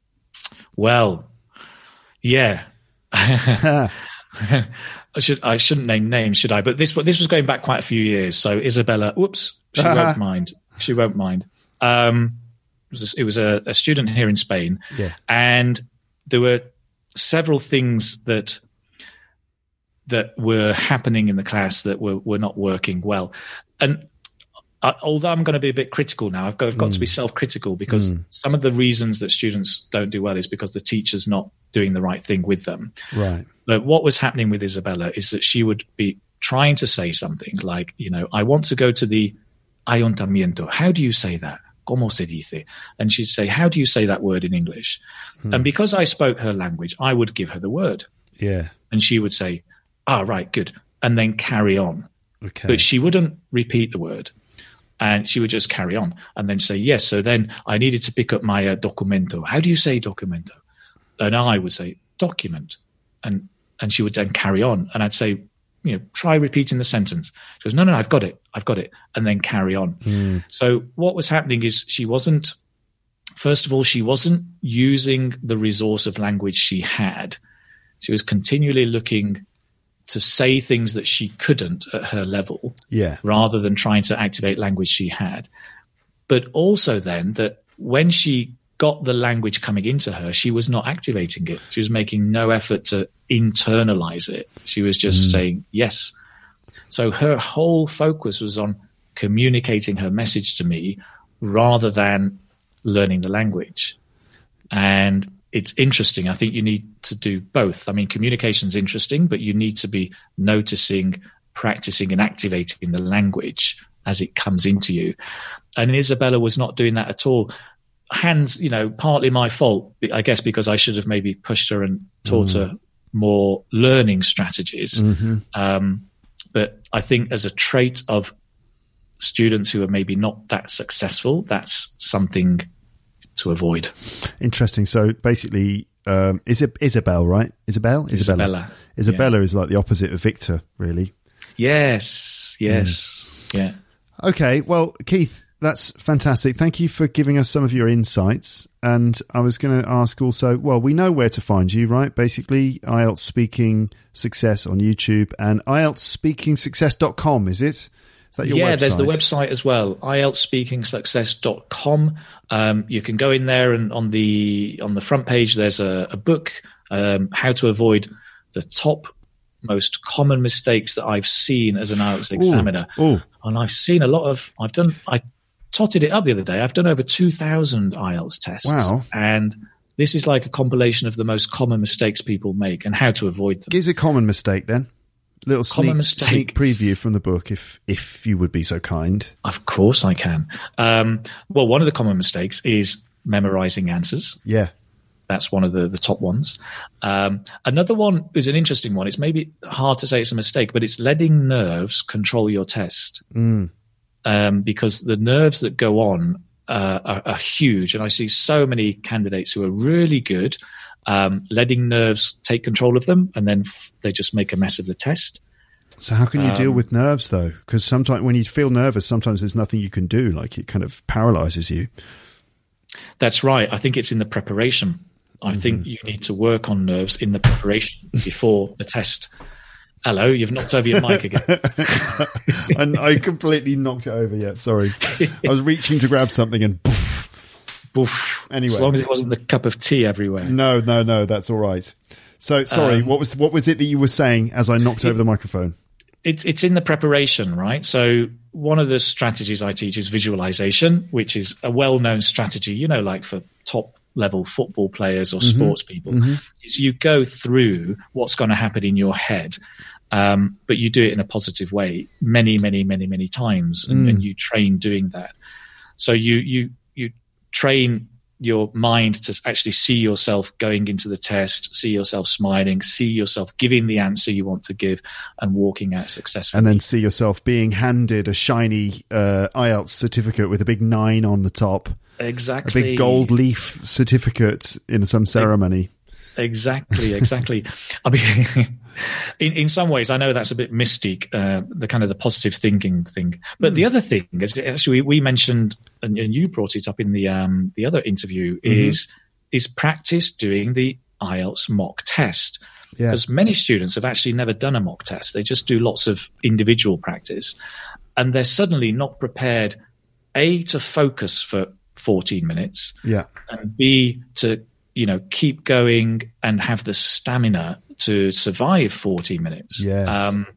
Well, yeah. I should I shouldn't name names, should I? But this this was going back quite a few years. So Isabella, whoops, she won't mind. She won't mind. Um, it was a, it was a, a student here in Spain, yeah. And there were several things that that were happening in the class that were were not working well. And uh, although I'm going to be a bit critical now, I've got, I've got mm. to be self-critical because mm. some of the reasons that students don't do well is because the teacher's not doing the right thing with them. Right. But what was happening with Isabella is that she would be trying to say something like, you know, I want to go to the ayuntamiento. How do you say that? ¿Cómo se dice? And she'd say, how do you say that word in English? Hmm. And because I spoke her language, I would give her the word. Yeah. And she would say, ah, right, good. And then carry on. Okay. But she wouldn't repeat the word. And she would just carry on and then say, yes. So then I needed to pick up my uh, documento. How do you say documento? And I would say document. And, and she would then carry on. And I'd say, you know, try repeating the sentence. She goes, no, no, I've got it. I've got it. And then carry on. Mm. So what was happening is she wasn't, first of all, she wasn't using the resource of language she had. She was continually looking to say things that she couldn't at her level, yeah, rather than trying to activate language she had. But also then that when she got the language coming into her, she was not activating it. She was making no effort to internalize it. She was just mm. saying yes. So her whole focus was on communicating her message to me rather than learning the language. And it's interesting. I think you need to do both. I mean, communication's interesting, but you need to be noticing, practicing, and activating the language as it comes into you. And Isabella was not doing that at all. Hands, you know, partly my fault, I guess, because I should have maybe pushed her and taught mm. her more learning strategies. Mm-hmm. Um, but I think as a trait of students who are maybe not that successful, that's something to avoid. Interesting. So basically, um, is it Isabel, right? Isabel? Isabella. Isabella, Isabella yeah. is like the opposite of Victor, really. Yes, yes, mm. yeah. Okay, well, Keith, that's fantastic. Thank you for giving us some of your insights. And I was going to ask also, well, we know where to find you, right? Basically, I E L T S Speaking Success on YouTube and I E L T S speaking success dot com, is it? Is that your yeah, website? There's the website as well, I E L T S speaking success dot com. Um, you can go in there and on the on the front page, there's a, a book, um, How to Avoid the Top Most Common Mistakes That I've Seen as an I E L T S examiner. Ooh, ooh. And I've seen a lot of, I've done, I totted it up the other day. I've done over two thousand I E L T S tests. Wow. And this is like a compilation of the most common mistakes people make and how to avoid them. Is a common mistake then? Little common sneak, mistake. sneak preview from the book, if if you would be so kind. Of course I can. Um, well, one of the common mistakes is memorizing answers. Yeah. That's one of the, the top ones. Um, another one is an interesting one. It's maybe hard to say it's a mistake, but it's letting nerves control your test. Mm. Um, because the nerves that go on uh, are, are huge. And I see so many candidates who are really good, um, letting nerves take control of them, and then f- they just make a mess of the test. So how can you um, deal with nerves, though? Because sometimes when you feel nervous, sometimes there's nothing you can do. Like it kind of paralyzes you. That's right. I think it's in the preparation. I mm-hmm. think you need to work on nerves in the preparation before the test. Hello, you've knocked over your mic again. And I completely knocked it over, yeah, sorry. I was reaching to grab something and poof. Poof. Anyway. As long as it wasn't the cup of tea everywhere. No, no, no, that's all right. So, sorry, um, what was what was it that you were saying as I knocked it, over the microphone? It's it's in the preparation, right? So one of the strategies I teach is visualization, which is a well-known strategy, you know, like for top level football players or mm-hmm. sports people. Mm-hmm. Is you go through what's going to happen in your head. Um, but you do it in a positive way many, many, many, many times, and, mm. and you train doing that. So you you you train your mind to actually see yourself going into the test, see yourself smiling, see yourself giving the answer you want to give, and walking out successfully. And then see yourself being handed a shiny uh, I E L T S certificate with a big nine on the top. Exactly. A big gold leaf certificate in some ceremony. Exactly, exactly. I mean, in, in some ways, I know that's a bit mystique, uh, the kind of the positive thinking thing. But mm. the other thing is, actually, we mentioned, and, and you brought it up in the um, the other interview, mm-hmm. is is practice doing the I E L T S mock test. Yeah. Because many students have actually never done a mock test. They just do lots of individual practice. And they're suddenly not prepared, A, to focus for fourteen minutes, yeah, and B, to you know, keep going and have the stamina to survive forty minutes. Yes. Um,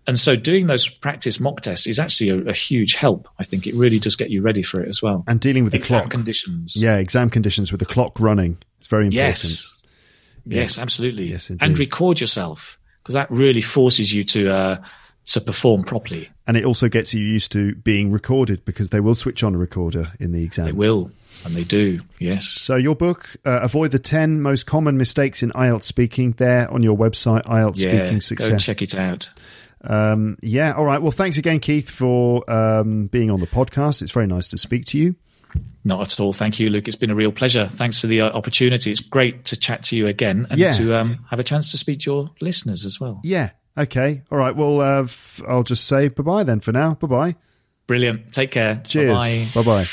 And so doing those practice mock tests is actually a, a huge help. I think it really does get you ready for it as well. And dealing with the exam clock. conditions. Yeah, exam conditions with the clock running. It's very important. Yes, yes, yes absolutely. Yes, indeed. And record yourself, because that really forces you to uh, to perform properly. And it also gets you used to being recorded, because they will switch on a recorder in the exam. They will, and they do, yes. So your book, uh, Avoid the ten Most Common Mistakes in I E L T S Speaking, there on your website, I E L T S yeah, Speaking Success. Go check it out. Um, yeah, all right. Well, thanks again, Keith, for um, being on the podcast. It's very nice to speak to you. Not at all. Thank you, Luke. It's been a real pleasure. Thanks for the uh, opportunity. It's great to chat to you again and yeah. to um, have a chance to speak to your listeners as well. Yeah. Okay. All right. Well, uh, f- I'll just say bye-bye then for now. Bye-bye. Brilliant. Take care. Cheers. Bye-bye. Bye-bye.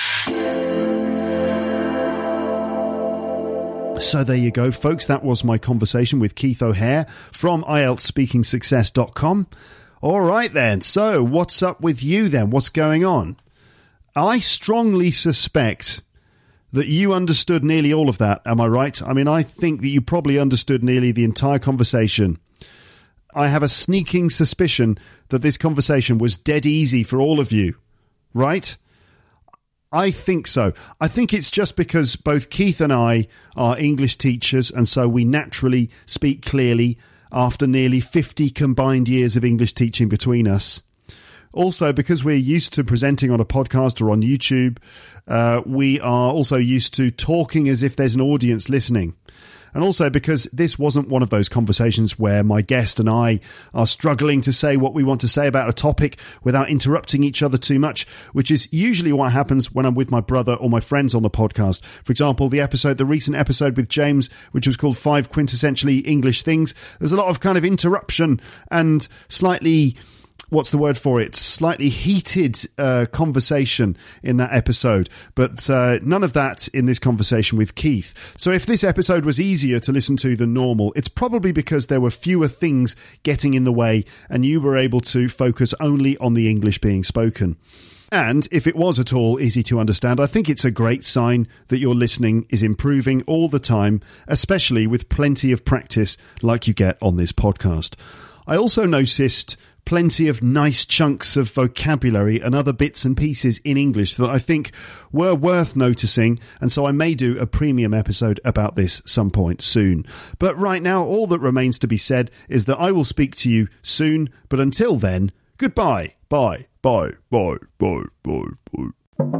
So there you go, folks. That was my conversation with Keith O'Hare from I E L T S Speaking Success dot com. All right then. So what's up with you then? What's going on? I strongly suspect that you understood nearly all of that. Am I right? I mean, I think that you probably understood nearly the entire conversation. I have a sneaking suspicion that this conversation was dead easy for all of you, right? I think so. I think it's just because both Keith and I are English teachers, and so we naturally speak clearly after nearly fifty combined years of English teaching between us. Also, because we're used to presenting on a podcast or on YouTube, uh, we are also used to talking as if there's an audience listening. And also because this wasn't one of those conversations where my guest and I are struggling to say what we want to say about a topic without interrupting each other too much, which is usually what happens when I'm with my brother or my friends on the podcast. For example, the episode, the recent episode with James, which was called Five Quintessentially English Things, there's a lot of kind of interruption and slightly... what's the word for it? Slightly heated uh, conversation in that episode, but uh, none of that in this conversation with Keith. So if this episode was easier to listen to than normal, it's probably because there were fewer things getting in the way and you were able to focus only on the English being spoken. And if it was at all easy to understand, I think it's a great sign that your listening is improving all the time, especially with plenty of practice like you get on this podcast. I also noticed plenty of nice chunks of vocabulary and other bits and pieces in English that I think were worth noticing, and so I may do a premium episode about this some point soon. But right now, all that remains to be said is that I will speak to you soon, but until then, goodbye. Bye. Bye. Bye. Bye. Bye. Bye.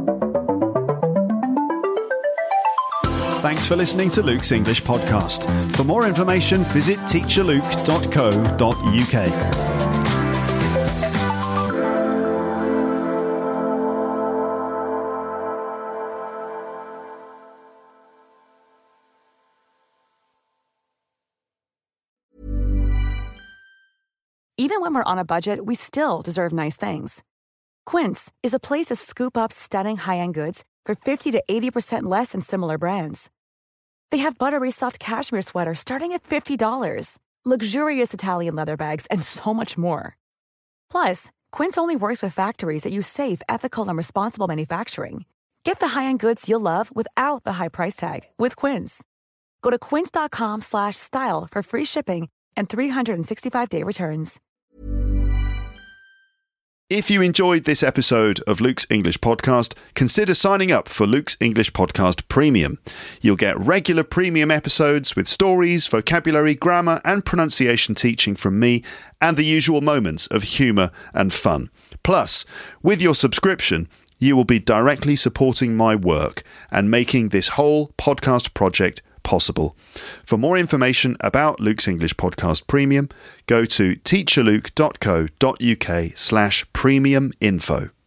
Thanks for listening to Luke's English Podcast. For more information, visit teacher luke dot co dot uk. Even when we're on a budget, we still deserve nice things. Quince is a place to scoop up stunning high-end goods for fifty to eighty percent less than similar brands. They have buttery soft cashmere sweaters starting at fifty dollars, luxurious Italian leather bags, and so much more. Plus, Quince only works with factories that use safe, ethical, and responsible manufacturing. Get the high-end goods you'll love without the high price tag with Quince. Go to quince dot com slash style for free shipping and three sixty-five day returns. If you enjoyed this episode of Luke's English Podcast, consider signing up for Luke's English Podcast Premium. You'll get regular premium episodes with stories, vocabulary, grammar, and pronunciation teaching from me, and the usual moments of humour and fun. Plus, with your subscription, you will be directly supporting my work and making this whole podcast project possible. For more information about Luke's English Podcast Premium, go to teacher luke dot co dot uk slash premium info.